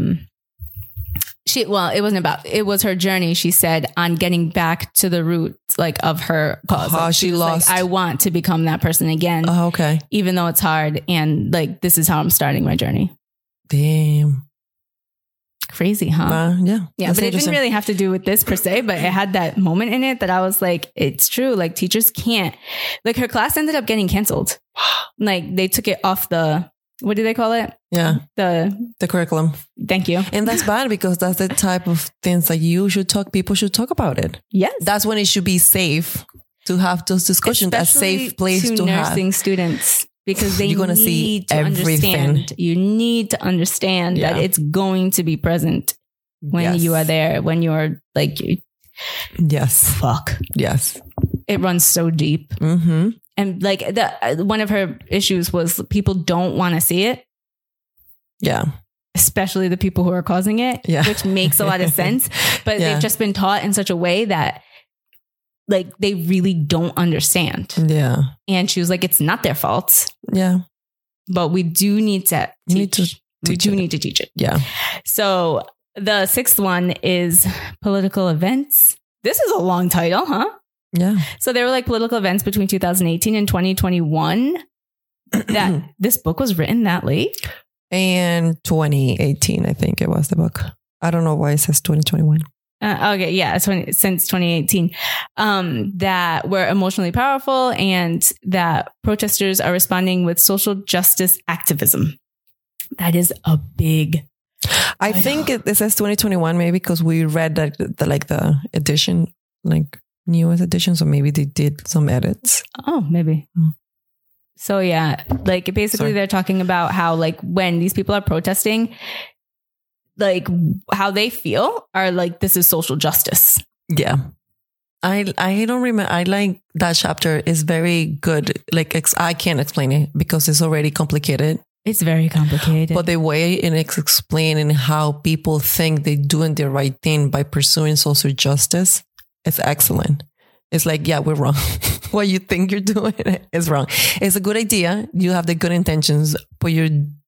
it was her journey, she said, on getting back to the roots like of her cause. How like, she lost. Like, I want to become that person again. Oh, okay. Even though it's hard. And like, this is how I'm starting my journey. Damn. Crazy, huh? Yeah. Yeah. But it didn't really have to do with this per se, but it had that moment in it that I was like, it's true. Like teachers can't, like her class ended up getting canceled. Like they took it off what do they call it? Yeah. The curriculum. Thank you. And that's bad because that's the type of things that people should talk about it. Yes. That's when it should be safe to have those discussions, especially a safe place to nursing have. Students. Because they You're see need to everything. understand. You need to understand that it's going to be present when you are there, when you're like, yes, fuck. Yes. It runs so deep. Mm-hmm. And like one of her issues was people don't want to see it. Yeah. Especially the people who are causing it, which makes a lot of sense. But they've just been taught in such a way that like they really don't understand. Yeah. And she was like, it's not their fault. Yeah. But we do need to teach. We do need to teach it. Yeah. So the 6th one is political events. This is a long title, huh? Yeah. So there were like political events between 2018 and 2021 that this book was written that late. And 2018, I think it was the book. I don't know why it says 2021. Okay, yeah, since 2018, that were emotionally powerful and that protesters are responding with social justice activism. That is a big. I think it says 2021 maybe because we read that the edition, like newest edition, so maybe they did some edits. Oh, maybe. So yeah, like basically they're talking about how like when these people are protesting, like how they feel are like, this is social justice. Yeah. I don't remember. I like that chapter is very good. Like I can't explain it because it's already complicated. It's very complicated. But the way it's explaining how people think they're doing the right thing by pursuing social justice is excellent. It's like, yeah, we're wrong. What you think you're doing is wrong. It's a good idea. You have the good intentions, but you're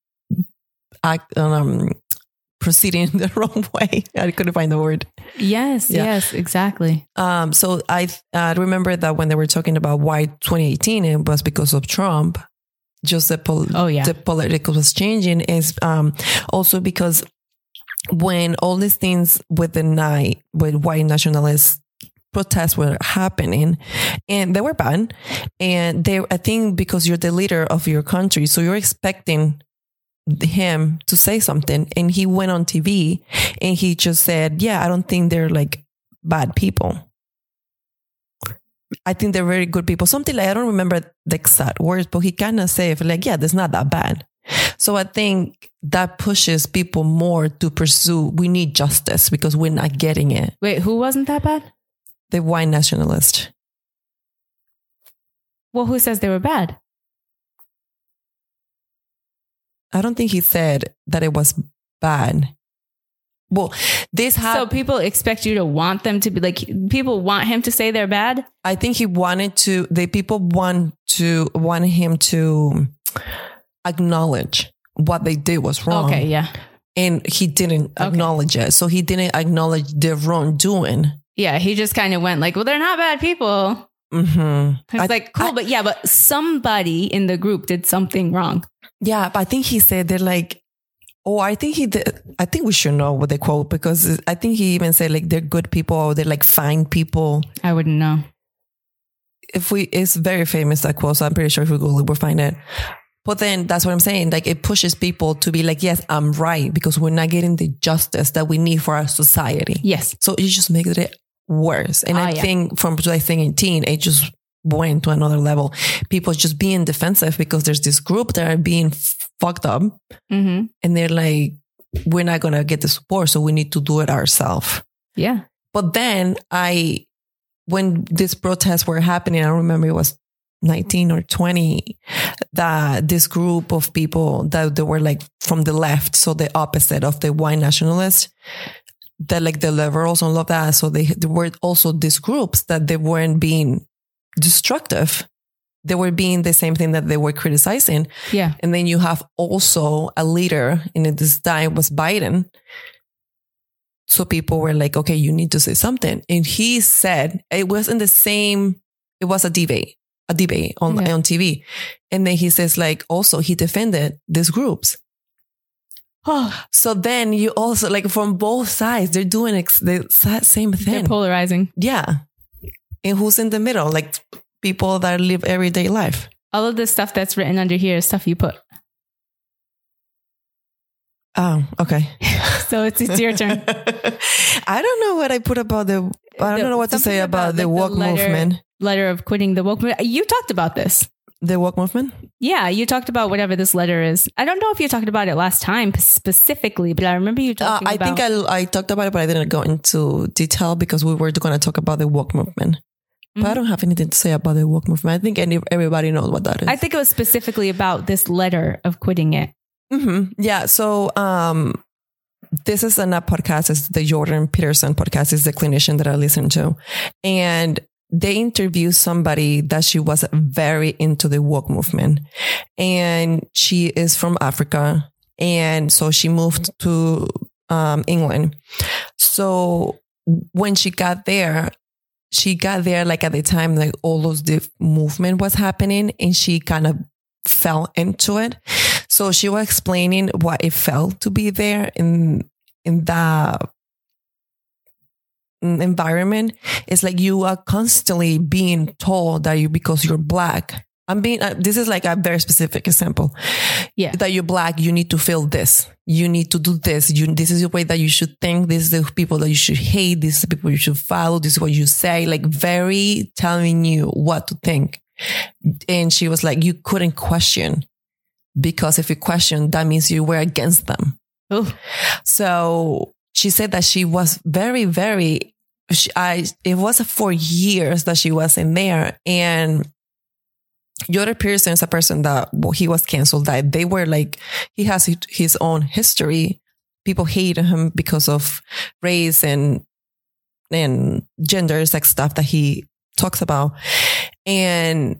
proceeding the wrong way. I couldn't find the word. Yes, yes, exactly. So I remember that when they were talking about why 2018, it was because of Trump. just the political was changing is also because when all these things with white nationalist protests were happening, and they were bad, and I think because you're the leader of your country, so you're expecting him to say something, and he went on TV and he just said, yeah, I don't think they're like bad people. I think they're very good people. Something like, I don't remember the exact words, but he kind of said like, yeah, that's not that bad. So I think that pushes people more to pursue, we need justice because we're not getting it. Wait, who wasn't that bad? The white nationalist. Well, who says they were bad? I don't think he said that it was bad. Well, so people expect you to want them to be like, people want him to say they're bad. I think he wanted to, people want him to acknowledge what they did was wrong. Okay. Yeah. And he didn't acknowledge it. So he didn't acknowledge the wrongdoing. Yeah. He just kind of went like, well, they're not bad people. Mm-hmm. It's like, cool. But somebody in the group did something wrong. Yeah. But I think he said they're like, I think he did. I think we should know what they quote, because I think he even said like they're good people or they're like fine people. I wouldn't know. It's very famous, that quote. So I'm pretty sure if we Google it, we'll find it. But then that's what I'm saying. Like it pushes people to be like, yes, I'm right, because we're not getting the justice that we need for our society. Yes. So it just makes it worse. And I think from 2018, it just went to another level. People just being defensive because there's this group that are being fucked up. Mm-hmm. And they're like, we're not going to get the support, so we need to do it ourselves. Yeah. But then when these protests were happening, I remember it was 19 or 20, that this group of people that they were like from the left, so the opposite of the white nationalists, that like the liberals and all of that. So there were also these groups that they weren't being destructive. They were being the same thing that they were criticizing. Yeah. And then you have also a leader, and at this time was Biden. So people were like, okay, you need to say something. And he said, it was a debate on TV. And then he says like, also he defended these groups. So then you also like from both sides, they're doing the same thing. They're polarizing. Yeah. And who's in the middle? Like people that live everyday life. All of the stuff that's written under here is stuff you put. Oh, okay. So it's your turn. I don't know what I put about I don't know what to say about the woke movement. Letter of quitting the woke movement. You talked about this. The woke movement? Yeah, you talked about whatever this letter is. I don't know if you talked about it last time specifically, but I remember you talking about... I think I talked about it, but I didn't go into detail because we were going to talk about the woke movement. Mm-hmm. But I don't have anything to say about the woke movement. I think everybody knows what that is. I think it was specifically about this letter of quitting it. Mm-hmm. Yeah. So this is a podcast. It's the Jordan Peterson podcast. It's the clinician that I listen to. And they interviewed somebody that she was very into the woke movement. And she is from Africa. And so she moved to England. So when she got there like at the time, like all those the movement was happening, and she kind of fell into it. So she was explaining what it felt to be there in that environment. It's like you are constantly being told that because you're Black. This is like a very specific example. Yeah. That you're Black, you need to feel this. You need to do this. This is the way that you should think. This is the people that you should hate. This is the people you should follow. This is what you say. Like very telling you what to think. And she was like, you couldn't question, because if you question, that means you were against them. Ooh. So she said that she was very, very, it was for years that she was in there. And Jordan Peterson is a person that he was canceled, that they were like, he has his own history. People hate him because of race and gender, sex stuff that he talks about. And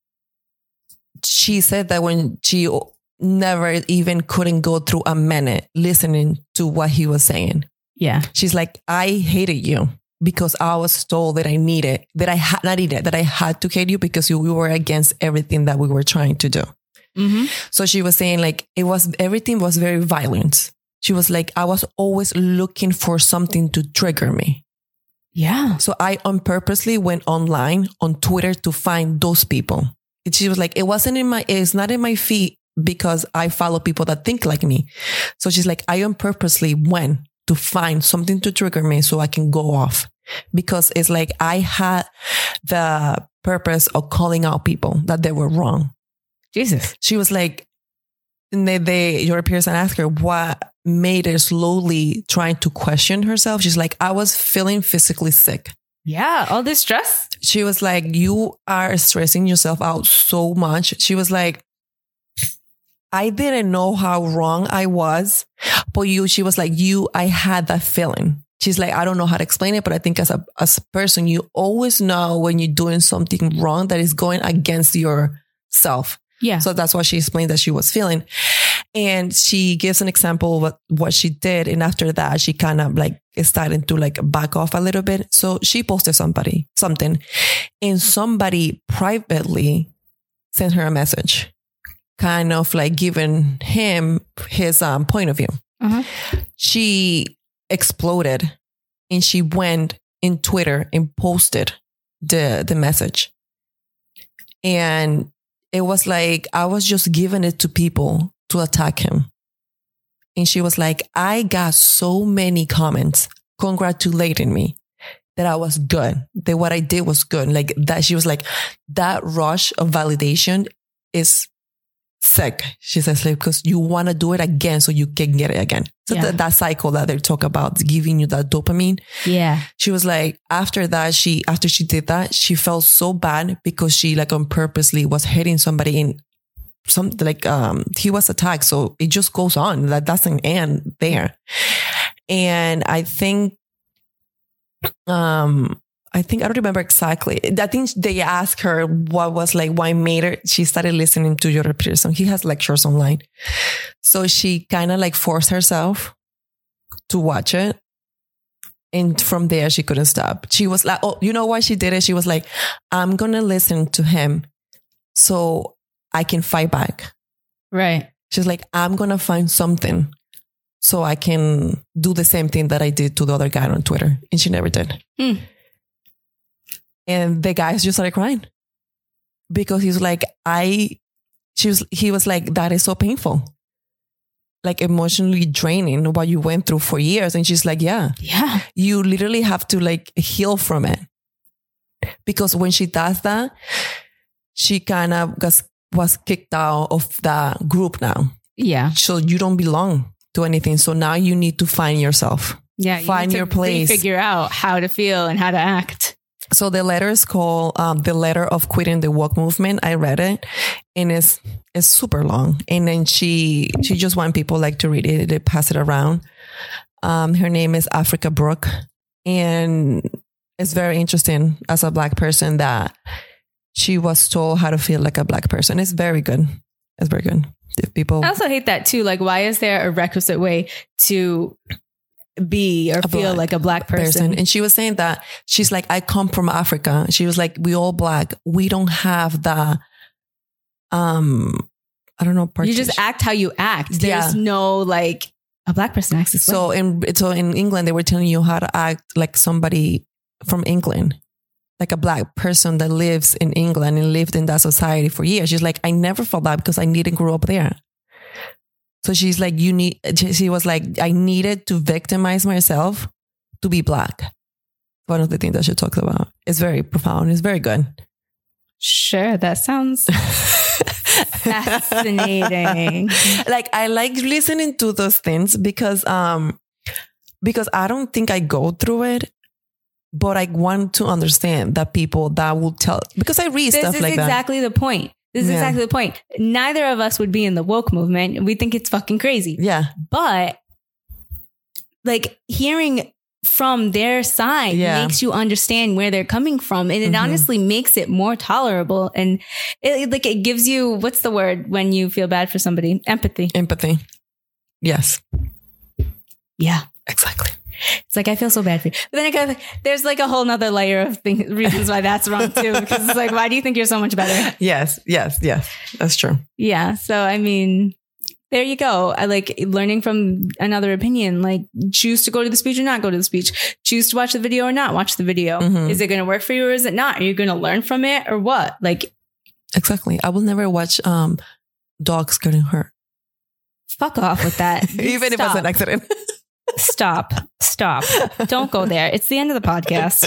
she said that when she never even couldn't go through a minute listening to what he was saying. Yeah. She's like, I hated you because I was told that I had to hate you because we were against everything that we were trying to do. So she was saying like, everything was very violent. She was like, I was always looking for something to trigger me. Yeah. So I purposely went online on Twitter to find those people. And she was like, it's not in my feed because I follow people that think like me. So she's like, I purposely went to find something to trigger me so I can go off, because it's like I had the purpose of calling out people that they were wrong. Jesus. She was like, your peers asked her what made her slowly trying to question herself. She's like, I was feeling physically sick. Yeah. All this stress. She was like, you are stressing yourself out so much. She was like, I didn't know how wrong I was, but she was like, I had that feeling. She's like, I don't know how to explain it, but I think as a person, you always know when you're doing something wrong that is going against yourself. Yeah. So that's what she explained that she was feeling. And she gives an example of what she did. And after that, she kind of like started to like back off a little bit. So she posted something, and somebody privately sent her a message, kind of like giving him his point of view. She exploded and she went in Twitter and posted the message. And it was like, I was just giving it to people to attack him. And she was like, I got so many comments congratulating me that I was good, that what I did was good. Like that, she was like, that rush of validation is sick. She says, like, because you want to do it again so you can get it again. So that cycle that they talk about, giving you that dopamine. Yeah. She was like, after she did that, she felt so bad because she like purposely was hitting somebody in something like, he was attacked. So it just goes on. That doesn't end there. And I think I don't remember exactly. I think they asked her what was like, why made her. She started listening to Jordan Peterson. He has lectures online. So she kind of like forced herself to watch it. And from there, she couldn't stop. She was like, oh, you know why she did it? She was like, I'm going to listen to him so I can fight back. Right. She's like, I'm going to find something so I can do the same thing that I did to the other guy on Twitter. And she never did. And the guys just started crying because he's like, he was like, that is so painful, like emotionally draining what you went through for years. And she's like, yeah, you literally have to like heal from it. Because when she does that, she kind of was kicked out of the group now. Yeah. So you don't belong to anything. So now you need to find yourself. Yeah. You find your place. Figure out how to feel and how to act. So the letter is called The Letter of Quitting the Woke Movement. I read it and it's super long. And then she just want people like to read it, to pass it around. Her name is Africa Brooke. And it's very interesting as a Black person that she was told how to feel like a Black person. It's very good. It's very good. If people, I also hate that too. Like, why is there a requisite way to be or feel like a Black person? And she was saying that she's like, I come from Africa. She was like, we all Black. We don't have the, I don't know. You just act how you act. There's no like a Black person acts this way. So in England, they were telling you how to act like somebody from England, like a Black person that lives in England and lived in that society for years. She's like, I never felt that because I didn't grow up there. So she's like, she was like, I needed to victimize myself to be Black. One of the things that she talks about. It's very profound. It's very good. Sure. That sounds fascinating. Like, I like listening to those things because I don't think I go through it, but I want to understand that people that will tell, because I read stuff like that. This is exactly the point. This is exactly the point. Neither of us would be in the woke movement. We think it's fucking crazy. Yeah. But like hearing from their side makes you understand where they're coming from. And it honestly makes it more tolerable. And it gives you, what's the word when you feel bad for somebody? Empathy. Empathy. Yes. Yeah. Exactly. It's like, I feel so bad for you. But then there's like a whole nother layer of reasons why that's wrong too. Because it's like, why do you think you're so much better? Yes. That's true. Yeah. So, I mean, there you go. I like learning from another opinion, like choose to go to the speech or not go to the speech, choose to watch the video or not watch the video. Is it going to work for you or is it not? Are you going to learn from it or what? Like, exactly. I will never watch dogs getting hurt. Fuck off with that. Even if it's an accident. Stop. Don't go there. It's the end of the podcast.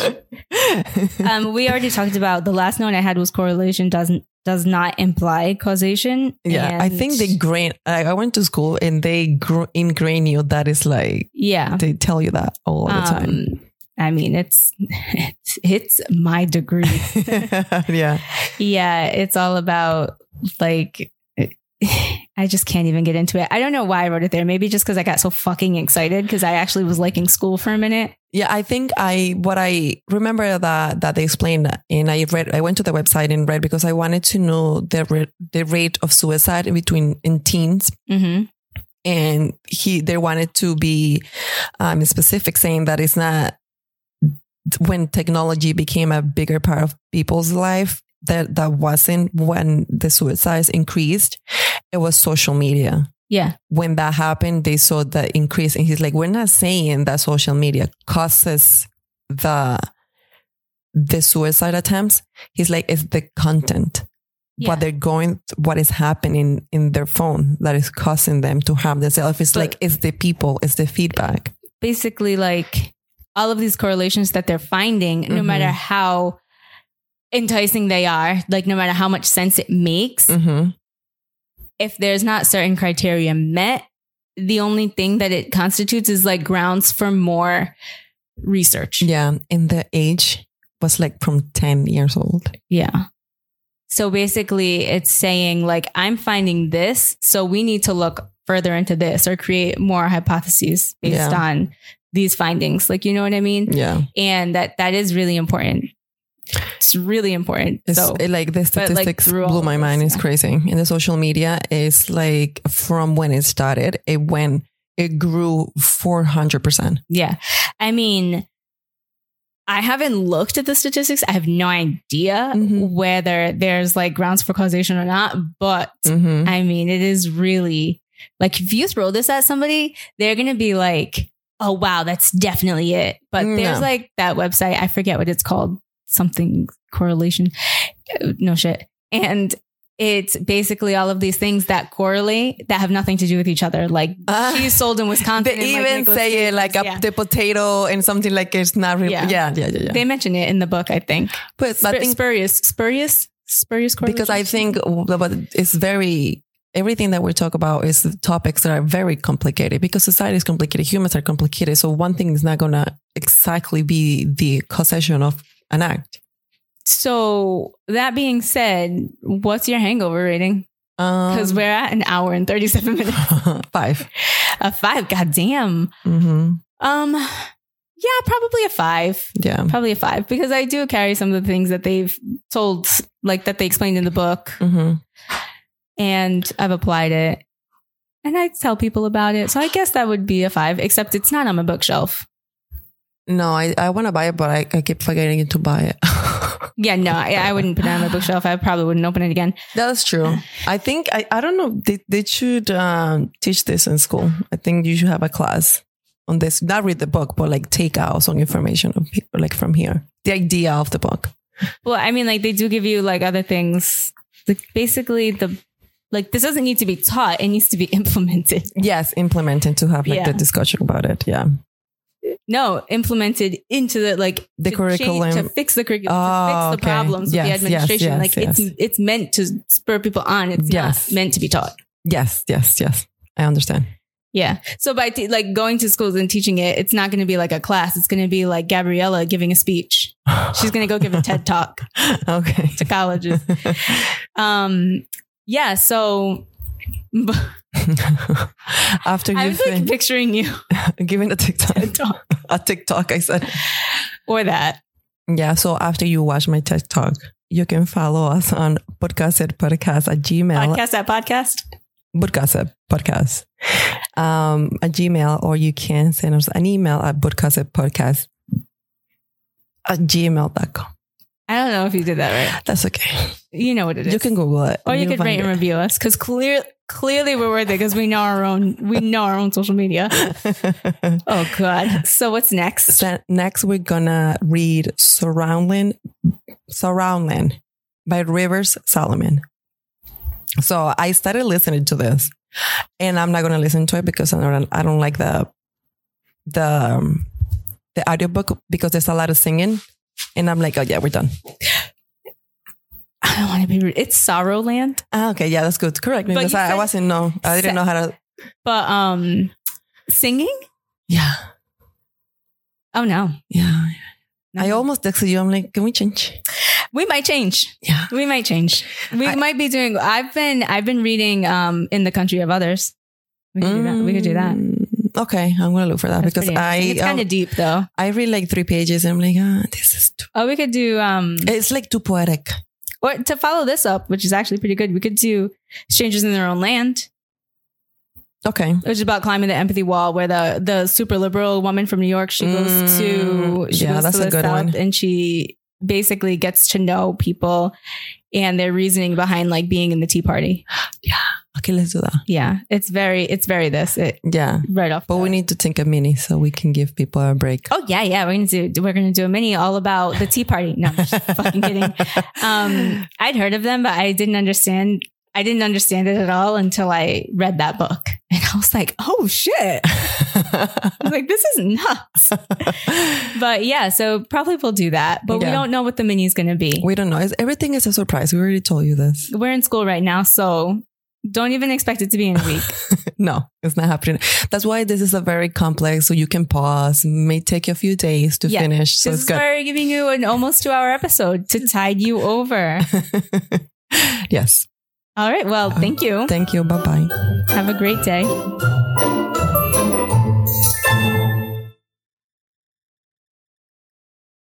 We already talked about, the last note I had was correlation does not imply causation. Yeah. I think I went to school and they ingrain you. That is like, yeah, they tell you that all the time. I mean, it's my degree. Yeah. Yeah. It's all about like, I just can't even get into it. I don't know why I wrote it there. Maybe just because I got so fucking excited because I actually was liking school for a minute. Yeah, I think what I remember that they explained, and I went to the website and read because I wanted to know the rate of suicide in teens. Mm-hmm. And they wanted to be specific, saying that it's not when technology became a bigger part of people's life. That wasn't when the suicides increased. It was social media. Yeah. When that happened, they saw the increase. And he's like, we're not saying that social media causes the suicide attempts. He's like, it's the content. Yeah. What is happening in their phone that is causing them to harm themselves. It's the people, it's the feedback. Basically, like all of these correlations that they're finding, no matter how enticing they are, like no matter how much sense it makes, if there's not certain criteria met, the only thing that it constitutes is like grounds for more research. Yeah. And the age was like from 10 years old. Yeah. So basically it's saying like, I'm finding this, so we need to look further into this or create more hypotheses based on these findings. Like, you know what I mean? Yeah. And that is really important. It's really important. Like the statistics blew my mind. It's crazy. And the social media is like from when it started, it grew 400%. Yeah. I mean, I haven't looked at the statistics. I have no idea whether there's like grounds for causation or not. But I mean, it is really like if you throw this at somebody, they're going to be like, oh, wow, that's definitely it. But there's like that website. I forget what it's called. Something correlation. No shit. And it's basically all of these things that correlate that have nothing to do with each other. Like cheese sold in Wisconsin. They even say it like the potato and something like it's not really. Yeah. They mention it in the book, I think. But I think spurious correlation. Because I think it's everything that we talk about is topics that are very complicated because society is complicated. Humans are complicated. So one thing is not going to exactly be the causation of an act. So that being said, what's your hangover rating? Because we're at an hour and 37 minutes. 5. A 5. Goddamn. Yeah, probably a 5. Yeah, probably a 5 because I do carry some of the things that they've told, like that they explained in the book, and I've applied it, and I tell people about it. So I guess that would be a 5. Except it's not on my bookshelf. No, I want to buy it, but I keep forgetting to buy it. Yeah, no, I wouldn't put it on my bookshelf. I probably wouldn't open it again. That's true. I think, I don't know, they should teach this in school. I think you should have a class on this. Not read the book, but like take out some information of people, like from here. The idea of the book. Well, I mean, like they do give you like other things. Like basically this doesn't need to be taught. It needs to be implemented. Yes, implemented to have like the discussion about it. Yeah. No, implemented into the curriculum to fix the curriculum, to fix the problems with the administration. It's meant to spur people on. It's not meant to be taught. Yes. I understand. Yeah. So by going to schools and teaching it, it's not going to be like a class. It's going to be like Gabriella giving a speech. She's going to go give a TED talk. Okay. To colleges. Yeah. So. After I was like picturing you giving a TikTok, I said, or that. Yeah. So after you watch my TikTok, you can follow us on podcast@gmail. Podcast@podcast. Bookgossip Podcast, a Gmail, or you can send us an email at bookgossippodcast@gmail.com. I don't know if you did that right. That's okay. You know what it is. You can Google it. Or you could rate and review us, because clearly we're worth it, because we know our own social media. Oh God. So what's next? Next, we're gonna read Surroundland by Rivers Solomon. So I started listening to this, and I'm not gonna listen to it because I don't like the audiobook, because there's a lot of singing, and I'm like, oh yeah, we're done. I don't want to be rude. It's Sorrowland. Okay, yeah, that's good. Correct me, because I didn't know how to. But singing? Yeah. Oh no. Yeah. I almost texted you. I'm like, can we change? We might change. Yeah. We might change. We might be doing. I've been reading In the Country of Others. We could do that. We could do that. Okay, I'm gonna look for that. That's because it's kind of deep though. I read like 3 pages and I'm like, this is too. Oh, we could do. It's like too poetic. Or to follow this up, which is actually pretty good, we could do Strangers in Their Own Land. Okay. Which is about climbing the empathy wall, where the super liberal woman from New York, she goes to the South, and she basically gets to know people and their reasoning behind like being in the Tea Party. Yeah. Okay, let's do that. Yeah. It's very this. Yeah. Right off. But we need to think a mini so we can give people a break. Oh yeah. We're gonna do a mini all about the Tea Party. No, I'm just fucking kidding. I'd heard of them, but I didn't understand it at all until I read that book. And I was like, oh shit. I was like, this is nuts. But yeah, so probably we'll do that. But we don't know what the mini is going to be. We don't know. Everything is a surprise. We already told you this. We're in school right now, so don't even expect it to be in a week. No, it's not happening. That's why this is a very complex, so you can pause. It may take you a few days to finish. So this is why we're giving you an almost 2-hour episode to tide you over. Yes. All right. Well, thank you. Thank you. Bye-bye. Have a great day.